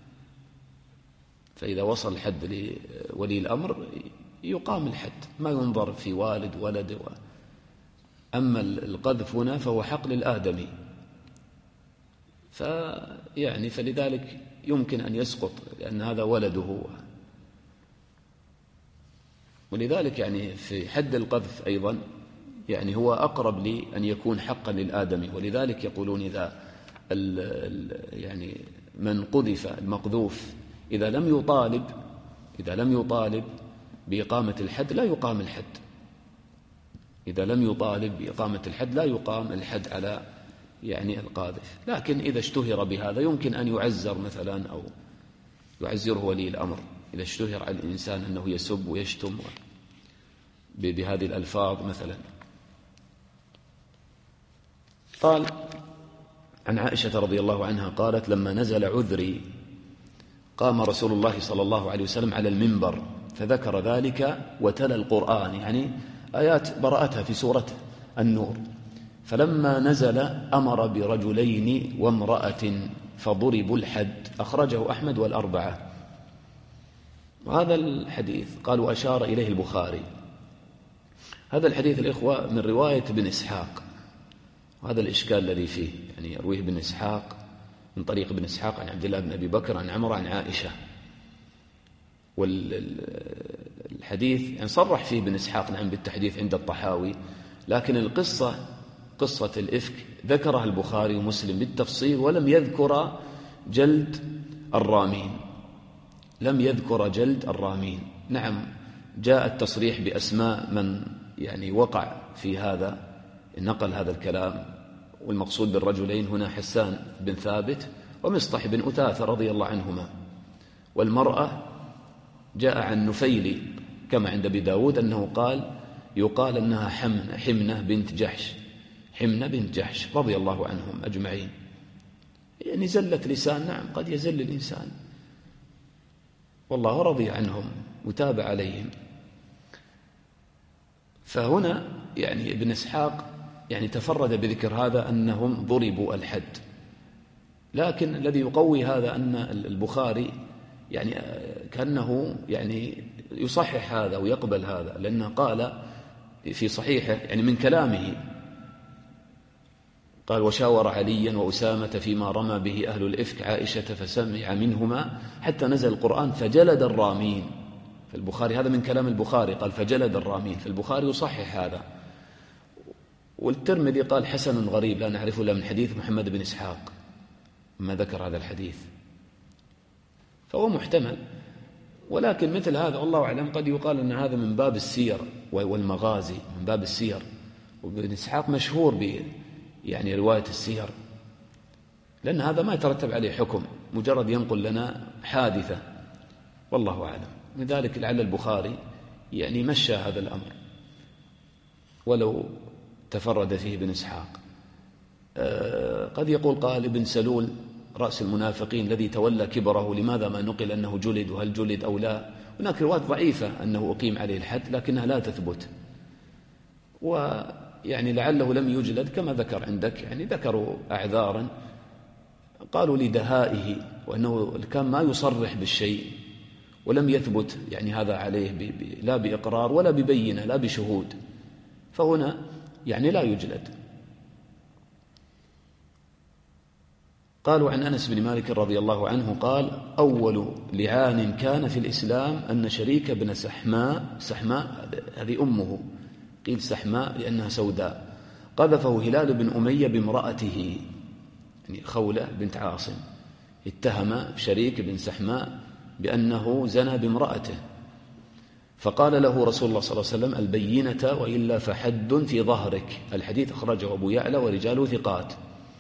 Speaker 2: فإذا وصل الحد لولي الأمر يقام الحد، ما ينظر في والد ولد. أما القذف هنا فهو حق للآدمي، فيعني فلذلك يمكن أن يسقط، لأن هذا ولده. ولذلك يعني في حد القذف أيضا يعني هو أقرب لأن يكون حقا للآدمي، ولذلك يقولون إذا يعني من قذف المقذوف إذا لم يطالب إذا لم يطالب بإقامة الحد لا يقام الحد، إذا لم يطالب بإقامة الحد لا يقام الحد على يعني القاذف. لكن إذا اشتهر بهذا يمكن أن يعزر مثلا، أو يعزره ولي الأمر إذا اشتهر على الإنسان أنه يسب ويشتم بهذه الألفاظ مثلا. قال عن عائشة رضي الله عنها قالت لما نزل عذري قام رسول الله صلى الله عليه وسلم على المنبر فذكر ذلك وتلا القرآن، يعني آيات براءتها في سورة النور. فلما نزل أمر برجلين وامرأة فضربوا الحد، أخرجه أحمد والأربعة. وهذا الحديث قالوا أشار إليه البخاري. هذا الحديث الإخوة من رواية ابن إسحاق، وهذا الإشكال الذي فيه، يعني يرويه ابن إسحاق من طريق ابن إسحاق عن عبد الله بن أبي بكر عن عمر عن عائشة. والحديث يعني صرح فيه ابن إسحاق نعم بالتحديث عند الطحاوي، لكن القصة قصة الإفك ذكرها البخاري ومسلم بالتفصيل، ولم يذكر جلد الرامين، لم يذكر جلد الرامين. نعم جاء التصريح بأسماء من يعني وقع في هذا، نقل هذا الكلام، والمقصود بالرجلين هنا حسان بن ثابت ومصطح بن أثاثة رضي الله عنهما. والمرأة جاء عن نفيل كما عند أبي داود أنه قال يقال أنها حمنة, حمنة بنت جحش حمنة بنت جحش رضي الله عنهم أجمعين. يعني زلة لسان، نعم قد يزل الإنسان، والله رضي عنهم وتابع عليهم. فهنا يعني ابن إسحاق يعني تفرد بذكر هذا أنهم ضربوا الحد، لكن الذي يقوي هذا أن البخاري يعني كأنه يعني يصحح هذا ويقبل هذا، لأنه قال في صحيحه يعني من كلامه قال: وشاور عليا وأسامة فيما رمى به أهل الإفك عائشة فسمع منهما حتى نزل القرآن فجلد الرامين. فالبخاري هذا من كلام البخاري، قال فجلد الرامين، فالبخاري يصحح هذا. والترمذي قال حسن غريب لا نعرفه إلا من حديث محمد بن إسحاق ما ذكر هذا الحديث، فهو محتمل. ولكن مثل هذا والله أعلم قد يقال أن هذا من باب السير والمغازي، من باب السير، وابن إسحاق مشهور ب يعني رواية السير، لأن هذا ما يترتب عليه حكم، مجرد ينقل لنا حادثة، والله أعلم. لذلك لعل البخاري يعني مشى هذا الأمر ولو تفرد فيه ابن إسحاق. أه قد يقول قال ابن سلول رأس المنافقين الذي تولى كبره لماذا ما نقل أنه جلد، وهل جلد أو لا؟ هناك روايات ضعيفة أنه أقيم عليه الحد لكنها لا تثبت، ويعني لعله لم يجلد كما ذكر عندك، يعني ذكروا أعذارا، قالوا لدهائه وأنه كان ما يصرح بالشيء ولم يثبت يعني هذا عليه ب ب لا بإقرار ولا ببينة لا بشهود، فهنا يعني لا يجلد. قالوا عن أنس بن مالك رضي الله عنه قال: أول لعان كان في الإسلام أن شريك بن سحماء، سحماء هذه أمه، قيل سحماء لأنها سوداء، قذفه هلال بن أمية بامرأته، يعني خولة بنت عاصم، اتهم شريك بن سحماء بأنه زنى بامرأته، فقال له رسول الله صلى الله عليه وسلم: البينة وإلا فحد في ظهرك. الحديث أخرجه أبو يعلى ورجاله ثقات.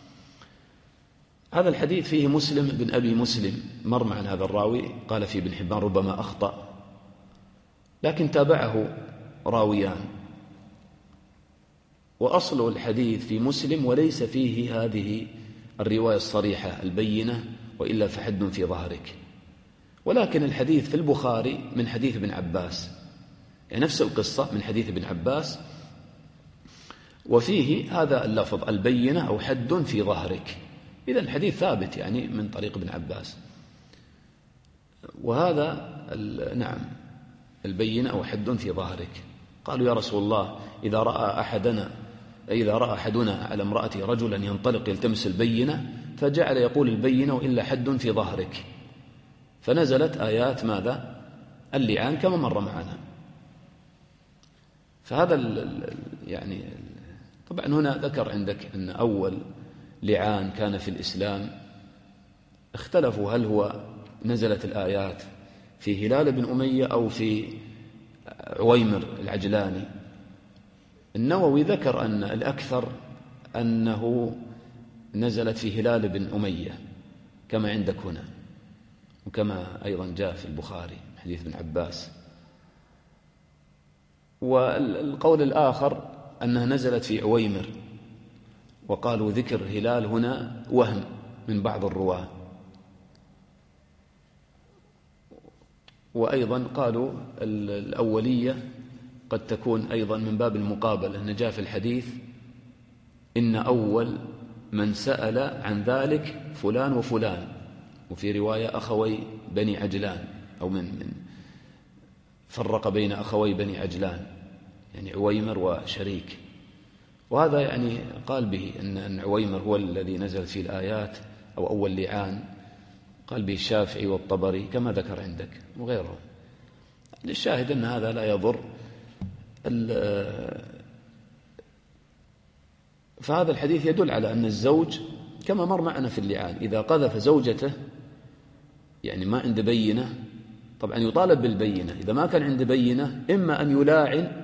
Speaker 2: هذا الحديث فيه مسلم بن أبي مسلم مر عن هذا الراوي، قال في ابن حبان ربما أخطأ، لكن تابعه راويان، وأصل الحديث في مسلم وليس فيه هذه الرواية الصريحة البينة وإلا فحد في ظهرك، ولكن الحديث في البخاري من حديث ابن عباس، يعني نفس القصة من حديث ابن عباس، وفيه هذا اللفظ البينة أو حد في ظهرك. إذن الحديث ثابت يعني من طريق ابن عباس، وهذا نعم البينة أو حد في ظهرك. قالوا يا رسول الله إذا رأى أحدنا إذا رأى أحدنا على امرأته رجلا ينطلق يلتمس البينة فجعل يقول البينة وإلا حد في ظهرك، فنزلت آيات ماذا؟ اللعان كما مر معنا. فهذا يعني طبعا هنا ذكر عندك أن أول لعان كان في الإسلام، اختلفوا هل هو نزلت الآيات في هلال بن أمية أو في عويمر العجلاني. النووي ذكر أن الأكثر أنه نزلت في هلال بن أمية كما عندك هنا، وكما أيضا جاء في البخاري حديث ابن عباس. والقول الآخر أنها نزلت في عويمر، وقالوا ذكر هلال هنا وهم من بعض الرواة. وأيضا قالوا الأولية قد تكون أيضا من باب المقابلة، أن جاء في الحديث إن أول من سأل عن ذلك فلان وفلان، وفي رواية أخوي بني عجلان، أو من, من فرق بين أخوي بني عجلان يعني عويمر وشريك. وهذا يعني قال به أن عويمر هو الذي نزل فيه الآيات أو أول لعان، قال به الشافعي والطبري كما ذكر عندك وغيره. للشاهد أن هذا لا يضر. فهذا الحديث يدل على أن الزوج كما مر معنا في اللعان إذا قذف زوجته يعني ما عنده بينة، طبعا يطالب بالبينة، إذا ما كان عنده بينة إما أن يلاعن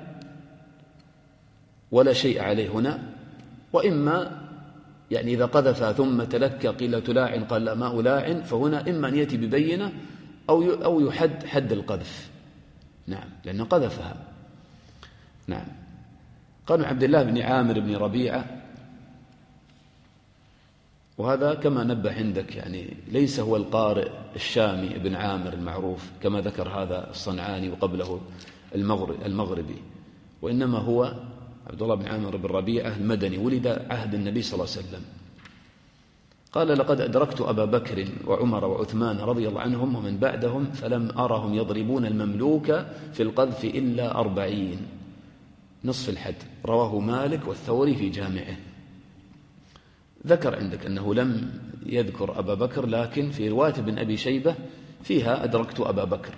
Speaker 2: ولا شيء عليه هنا، وإما يعني إذا قذف ثم تلكى قيل تلاعن قال لا ما ألاعن، فهنا إما أن يأتي ببينة أو أو يحد حد القذف، نعم لأنه قذفها. نعم. قال عبد الله بن عامر بن ربيعة وهذا كما نبه عندك يعني ليس هو القارئ الشامي ابن عامر المعروف كما ذكر هذا الصنعاني وقبله المغربي، وإنما هو عبد الله بن عامر بن ربيعة المدني، ولد عهد النبي صلى الله عليه وسلم. قال: لقد أدركت أبا بكر وعمر وعثمان رضي الله عنهم ومن بعدهم فلم أرهم يضربون المملوك في القذف إلا أربعين، نصف الحد. رواه مالك والثوري في جامعه. ذكر عندك أنه لم يذكر أبا بكر، لكن في رواية ابن أبي شيبة فيها أدركت أبا بكر.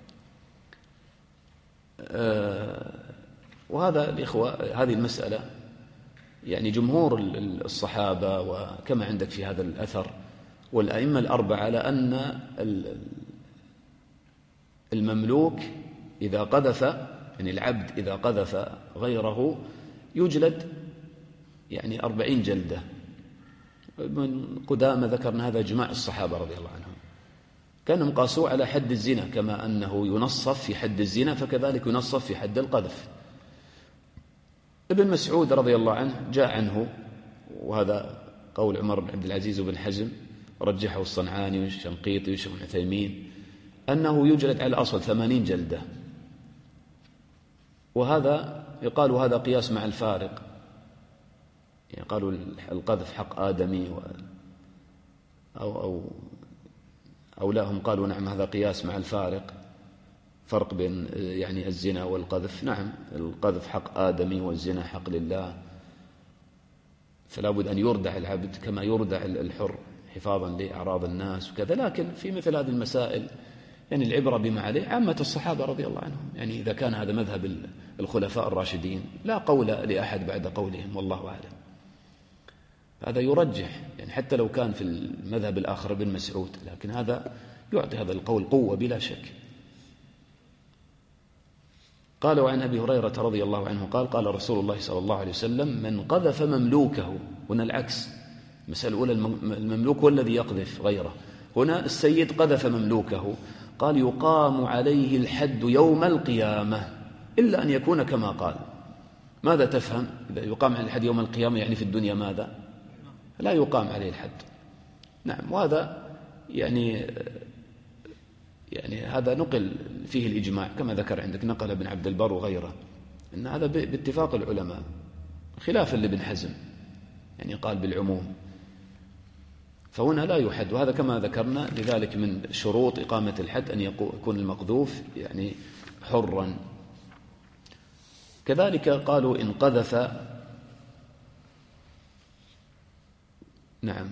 Speaker 2: آه وهذا الإخوة هذه المسألة يعني جمهور الصحابة وكما عندك في هذا الأثر والأئمة الأربعة على أن المملوك إذا قذف يعني العبد إذا قذف غيره يجلد يعني أربعين جلدة. من قدامى ذكرنا هذا إجماع الصحابة رضي الله عنهم، كانوا قاسوا على حد الزنا، كما أنه ينصف في حد الزنا فكذلك ينصف في حد القذف. ابن مسعود رضي الله عنه جاء عنه، وهذا قول عمر بن عبد العزيز وابن حزم رجحه الصنعاني والشنقيطي والشيخ ابن عثيمين، أنه يجلد على الأصل ثمانين جلدة، وهذا يقال هذا قياس مع الفارق، يعني قالوا القذف حق آدمي و أو أو أو لا هم قالوا نعم هذا قياس مع الفارق، فرق بين يعني الزنا والقذف. نعم القذف حق آدمي والزنا حق لله، فلا بد أن يردع العبد كما يردع الحر حفاظا لأعراض الناس وكذا. لكن في مثل هذه المسائل يعني العبرة بما عليه عامة الصحابة رضي الله عنهم، يعني إذا كان هذا مذهب الخلفاء الراشدين لا قول لأحد بعد قولهم والله أعلم. هذا يرجح يعني حتى لو كان في المذهب الآخر ابن مسعود، لكن هذا يعطي هذا القول قوة بلا شك. قال: وعن أبي هريرة رضي الله عنه قال: قال رسول الله صلى الله عليه وسلم: من قذف مملوكه. هنا العكس، المسألة الأولى المملوك هو الذي يقذف غيره، هنا السيد قذف مملوكه. قال: يقام عليه الحد يوم القيامة إلا أن يكون كما قال. ماذا تفهم إذا يقام عليه الحد يوم القيامة؟ يعني في الدنيا ماذا؟ لا يقام عليه الحد. نعم، وهذا يعني يعني هذا نقل فيه الإجماع كما ذكر عندك، نقل ابن عبد البر وغيره، أن هذا باتفاق العلماء خلافا لابن حزم يعني قال بالعموم، فهنا لا يحد. وهذا كما ذكرنا لذلك من شروط إقامة الحد أن يكون المقذوف يعني حرا. كذلك قالوا إن قذف نعم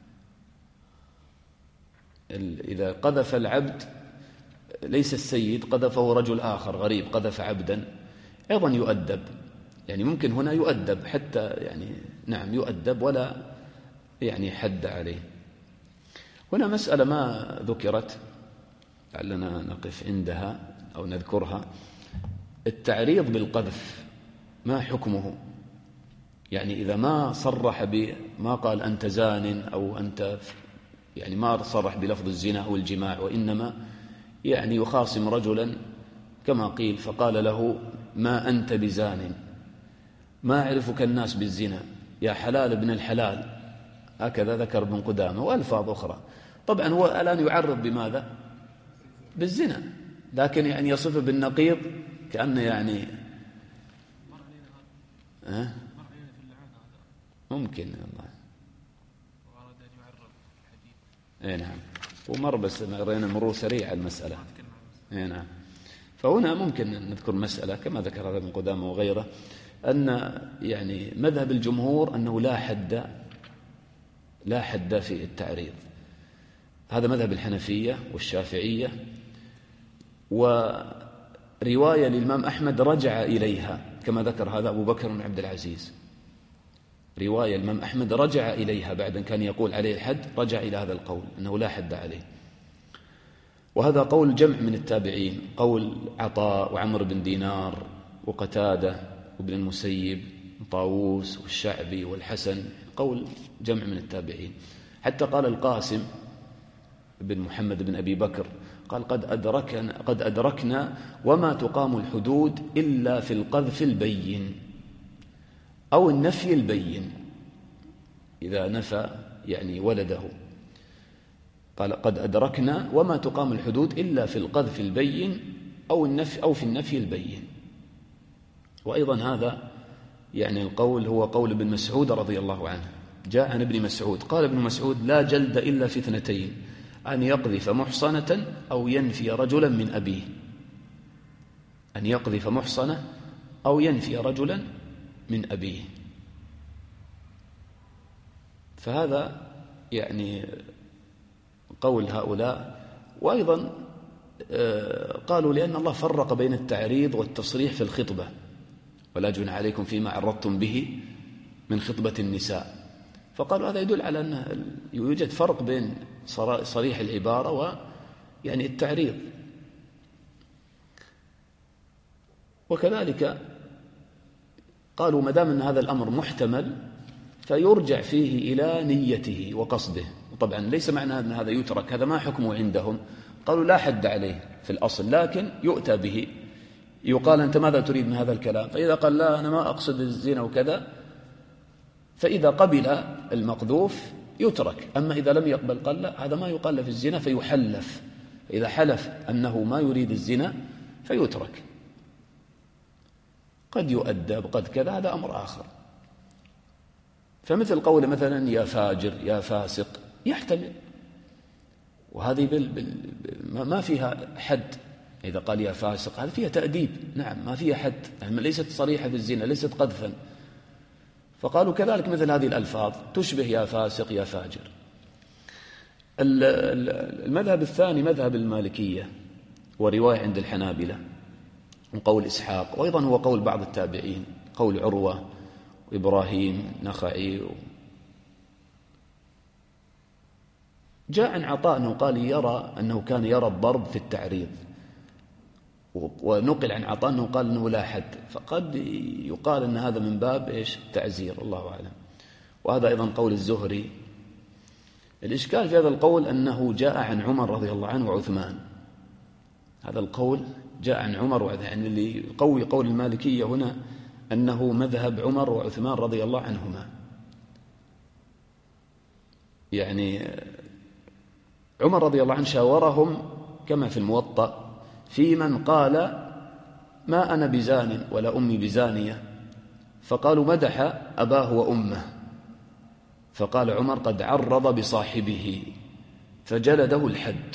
Speaker 2: إذا قذف العبد ليس السيد، قذفه رجل آخر غريب قذف عبدا أيضا يؤدب، يعني ممكن هنا يؤدب حتى يعني نعم يؤدب ولا يعني حد عليه. هنا مسألة ما ذكرت لعلنا نقف عندها أو نذكرها، التعريض بالقذف ما حكمه؟ يعني إذا ما صرح بما قال أنت زان أو أنت يعني ما صرح بلفظ الزنا أو الجماع، وإنما يعني يخاصم رجلا كما قيل فقال له ما أنت بزان، ما أعرفك الناس بالزنا، يا حلال ابن الحلال، هكذا ذكر ابن قدامة وألفاظ أخرى. طبعا هو الآن يعرض بماذا؟ بالزنا، لكن يعني يصف بالنقيض كأنه يعني أه؟ ممكن الله اي نعم، ومر بس رأينا مرور سريع المسألة. اي نعم، فهنا ممكن نذكر مسألة كما ذكر هذا ابن قدامة وغيره، أن يعني مذهب الجمهور أنه لا حد لا حد في التعريض، هذا مذهب الحنفية والشافعية، ورواية للإمام أحمد رجع إليها كما ذكر هذا أبو بكر بن عبد العزيز، رواية الإمام أحمد رجع إليها بعد أن كان يقول عليه الحد، رجع إلى هذا القول أنه لا حد عليه. وهذا قول جمع من التابعين، قول عطاء وعمر بن دينار وقتادة وابن المسيب طاووس والشعبي والحسن، قول جمع من التابعين. حتى قال القاسم بن محمد بن أبي بكر قال قد أدركنا, قد أدركنا وما تقام الحدود إلا في القذف البين أو النفي البين، إذا نفى يعني ولده. قال قد أدركنا وما تقام الحدود إلا في القذف البين أو النفي أو في النفي البين. وأيضا هذا يعني القول هو قول ابن مسعود رضي الله عنه، جاء عن ابن مسعود قال ابن مسعود لا جلد إلا في اثنتين، أن يقذف محصنة أو ينفي رجلا من أبيه. أن يقذف محصنة أو ينفي رجلا من أبيه. فهذا يعني قول هؤلاء. وأيضا قالوا لأن الله فرق بين التعريض والتصريح في الخطبة، ولا جناح عليكم فيما عرضتم به من خطبة النساء، فقالوا هذا يدل على أن يوجد فرق بين صريح العبارة ويعني التعريض. وكذلك قالوا ما دام أن هذا الأمر محتمل فيرجع فيه إلى نيته وقصده. وطبعا ليس معنى أن هذا يترك، هذا ما حكمه عندهم، قالوا لا حد عليه في الأصل، لكن يؤتى به، يقال أنت ماذا تريد من هذا الكلام؟ فإذا قال لا أنا ما أقصد الزنا وكذا، فإذا قبل المقذوف يترك. أما إذا لم يقبل قال لا هذا ما يقال له في الزنا فيحلف، إذا حلف أنه ما يريد الزنا فيترك. قد يؤدب قد كذا، هذا أمر آخر. فمثل قول مثلا يا فاجر يا فاسق يحتمل، وهذه بال بال ما فيها حد. إذا قال يا فاسق هذا فيها تأديب، نعم ما فيها حد، يعني ليست صريحة في الزنا، ليست قذفا. فقالوا كذلك مثل هذه الألفاظ تشبه يا فاسق يا فاجر. المذهب الثاني مذهب المالكية، ورواية عند الحنابلة وقول إسحاق، وأيضا هو قول بعض التابعين، قول عروة وإبراهيم نخعي. جاء عن عطاء أنه قال يرى أنه كان يرى الضرب في التعريض، ونقل عن عطاء أنه قال أنه لا حد، فقد يقال أن هذا من باب إيش تعزير، الله أعلم. وهذا أيضا قول الزهري. الإشكال في هذا القول أنه جاء عن عمر رضي الله عنه وعثمان، هذا القول جاء عن عمر وعثمان، يعني اللي يقوي قول المالكية هنا أنه مذهب عمر وعثمان رضي الله عنهما. يعني عمر رضي الله عنه شاورهم كما في الموطأ في من قال ما أنا بزان ولا أمي بزانية، فقالوا مدح أباه وأمه، فقال عمر قد عرض بصاحبه فجلده الحد.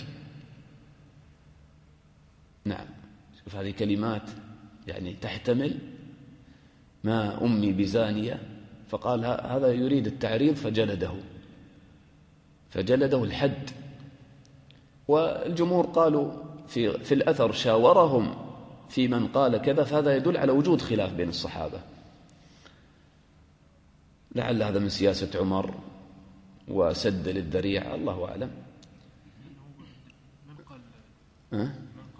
Speaker 2: نعم، شوف هذه كلمات يعني تحتمل ما أمي بزانية، فقال هذا يريد التعريض فجلده فجلده الحد. والجمهور قالوا في, في الأثر شاورهم في من قال كذا، فهذا يدل على وجود خلاف بين الصحابة، لعل هذا من سياسة عمر وسد للذريعة، الله أعلم. أه؟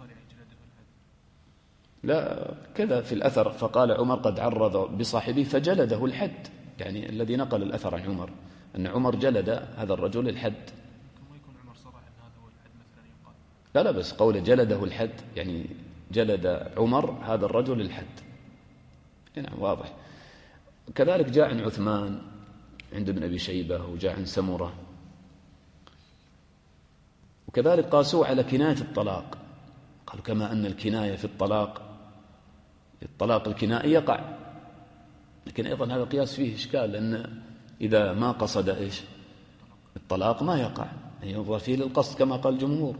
Speaker 2: لا كذا في الأثر، فقال عمر قد عرض بصاحبه فجلده الحد، يعني الذي نقل الأثر عن عمر أن عمر جلد هذا الرجل الحد. لا لا بس قول جلده الحد يعني جلد عمر هذا الرجل الحد، نعم واضح. كذلك جاء عن عثمان عند ابن أبي شيبة، وجاء عن سمرة. وكذلك قاسوا على كناية الطلاق، قالوا كما أن الكناية في الطلاق الطلاق الكنائي يقع، لكن أيضا هذا القياس فيه إشكال، لأن إذا ما قصد إيش الطلاق ما يقع، ينظر فيه للقصد كما قال الجمهور.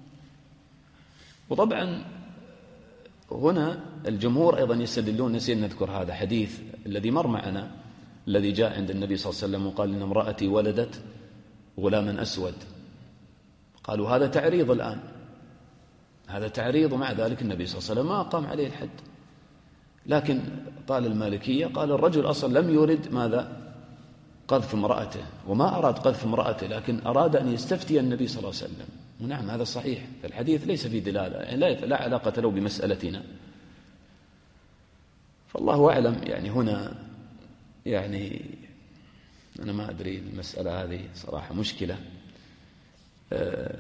Speaker 2: وطبعا هنا الجمهور أيضا يستدلون، نسينا نذكر هذا حديث الذي مر معنا الذي جاء عند النبي صلى الله عليه وسلم وقال إن امرأتي ولدت غلاما أسود، قالوا هذا تعريض الآن، هذا تعريض، ومع ذلك النبي صلى الله عليه وسلم ما قام عليه الحد. لكن قال المالكية قال الرجل أصلا لم يرد ماذا قذف امرأته، وما أراد قذف امرأته، لكن أراد أن يستفتي النبي صلى الله عليه وسلم. ونعم هذا صحيح، فالحديث ليس فيه دلالة، يعني لا, لا علاقة له بمسألتنا. فالله أعلم. يعني هنا يعني أنا ما أدري، المسألة هذه صراحة مشكلة. أه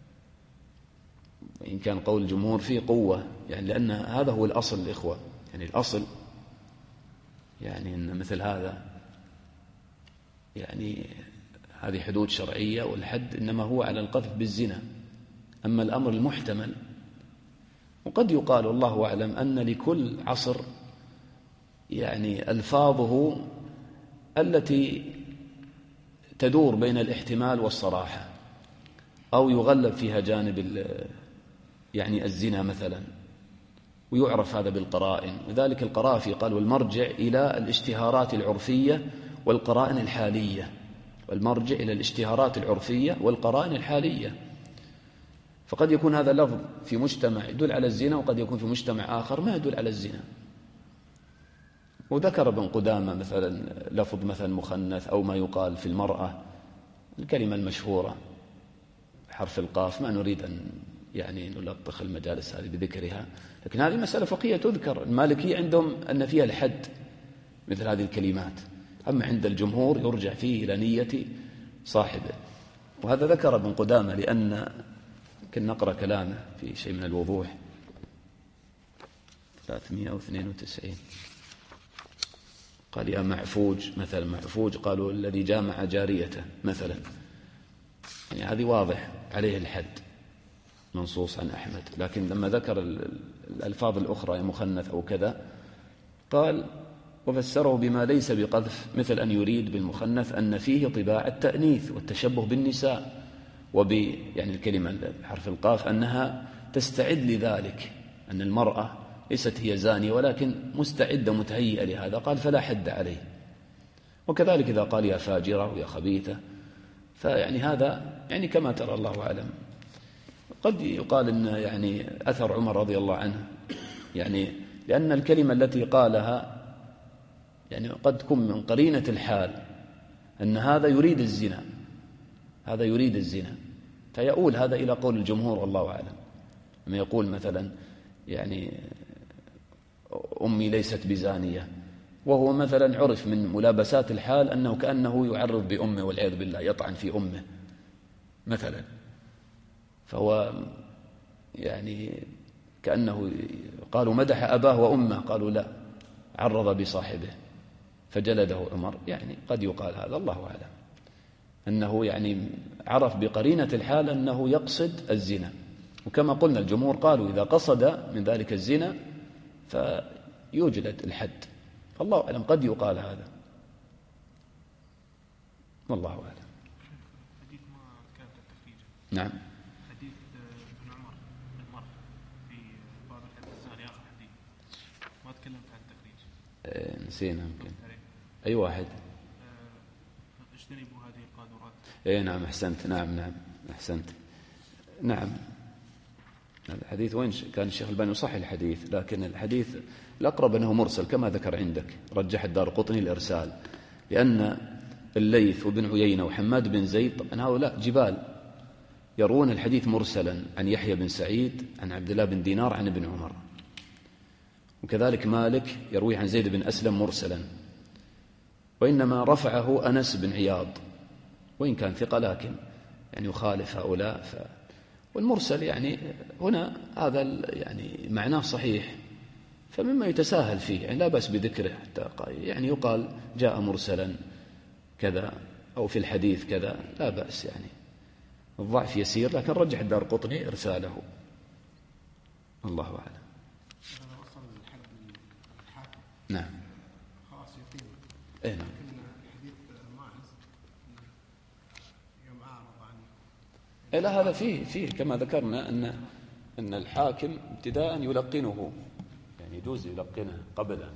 Speaker 2: إن كان قول الجمهور فيه قوة، يعني لأن هذا هو الأصل الإخوة، يعني الأصل يعني أن مثل هذا يعني هذه حدود شرعية، والحد إنما هو على القذف بالزنا. أما الأمر المحتمل، وقد يقال والله أعلم أن لكل عصر يعني ألفاظه التي تدور بين الاحتمال والصراحة، أو يغلب فيها جانب يعني الزنا مثلا، ويعرف هذا بالقرائن. وذلك القرافي قال: والمرجع إلى الاشتهارات العرفية والقرائن الحالية. والمرجع إلى الاشتهارات العرفية والقرائن الحالية. فقد يكون هذا لفظ في مجتمع يدل على الزنا، وقد يكون في مجتمع آخر ما يدل على الزنا. وذكر ابن قدامة مثلا لفظ مثلا مخنث، أو ما يقال في المرأة الكلمة المشهورة حرف القاف. ما نريد أن يعني نلطخ المجالس هذه بذكرها، لكن هذه مسألة فقهية تذكر. المالكية عندهم أن فيها الحد مثل هذه الكلمات، أما عند الجمهور يرجع فيه إلى نية صاحبه. وهذا ذكر ابن قدامة، لأن كنا نقرأ كلامه في شيء من الوضوح ثلاثمائة واثنين وتسعين. قال: يا معفوج مثلا. معفوج قالوا الذي جامع جاريته مثلا، يعني هذه واضح عليه الحد منصوص عن أحمد. لكن لما ذكر الألفاظ الأخرى مخنث أو كذا، قال: وفسره بما ليس بقذف، مثل أن يريد بالمخنث أن فيه طباع التأنيث والتشبه بالنساء، وب يعني الكلمة حرف القاف أنها تستعد لذلك، أن المرأة ليست هي زانية ولكن مستعدة متهيئة لهذا. قال: فلا حد عليه. وكذلك إذا قال يا فاجرة ويا خبيثة، فيعني هذا يعني كما ترى الله أعلم. قد يقال إن يعني أثر عمر رضي الله عنه، يعني لأن الكلمة التي قالها يعني قد تكون من قرينة الحال أن هذا يريد الزنا، هذا يريد الزنا، فيقول هذا إلى قول الجمهور والله أعلم. لما يقول مثلا يعني أمي ليست بزانية، وهو مثلا عرف من ملابسات الحال أنه كأنه يعرض بأمه والعياذ بالله، يطعن في أمه مثلا، فهو يعني كأنه قالوا مدح أباه وأمه، قالوا لا، عرض بصاحبه فجلده عمر. يعني قد يقال هذا، الله أعلم، أنه يعني عرف بقرينة الحال أنه يقصد الزنا. وكما قلنا الجمهور قالوا إذا قصد من ذلك الزنا فيوجد الحد. فالله أعلم، قد يقال هذا، والله أعلم.
Speaker 3: حديث ما كانت التخريج.
Speaker 2: نعم.
Speaker 3: حديث ابن عمر المرء في باب الحديث الثاني آخر حديث ما تكلمت عن التخريج.
Speaker 2: اه نسينا يمكن. أي واحد؟
Speaker 3: اجتنبوا هذه القاذورات.
Speaker 2: اي نعم، احسنت. نعم نعم احسنت. نعم، الحديث وين كان الشيخ الباني صح الحديث، لكن الحديث الأقرب أنه مرسل كما ذكر عندك، رجح الدارقطني الإرسال، لأن الليث وابن عيينة وحماد بن زيد طبعا هؤلاء جبال يروون الحديث مرسلا عن يحيى بن سعيد عن عبد الله بن دينار عن ابن عمر. وكذلك مالك يروي عن زيد بن أسلم مرسلا، وإنما رفعه أنس بن عياض، وإن كان ثقة لكن يعني يخالف هؤلاء. ف... والمرسل يعني هنا هذا يعني معناه صحيح، فمما يتساهل فيه، يعني لا بأس بذكره، حتى يعني يقال جاء مرسلا كذا أو في الحديث كذا، لا بأس، يعني الضعف يسير، لكن رجح الدارقطني إرساله، الله أعلم. نعم.
Speaker 3: خلاص يقيم.
Speaker 2: إيه نعم.
Speaker 3: حديث ماعز يوم أعرض عن.
Speaker 2: إيه لا، هذا فيه فيه كما ذكرنا أن أن الحاكم ابتداء يلقنه، يعني يجوز يلقنه قبل أن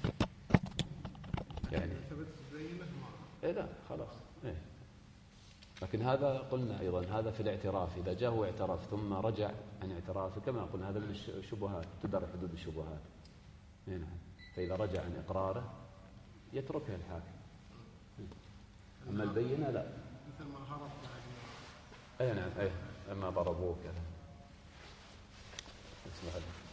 Speaker 2: يعني. إيه لا خلاص. إيه. لكن هذا قلنا أيضا هذا في الاعتراف، إذا جاء هو اعترف ثم رجع عن اعترافه كما قلنا هذا من الشبهات، تدرك حدود الشبهات. إيه نعم. فإذا رجع عن إقراره يتركها الحاكم. أما البينة لا.
Speaker 3: مثل ما هرب.
Speaker 2: أي نعم. أي لما ضربوه كذا.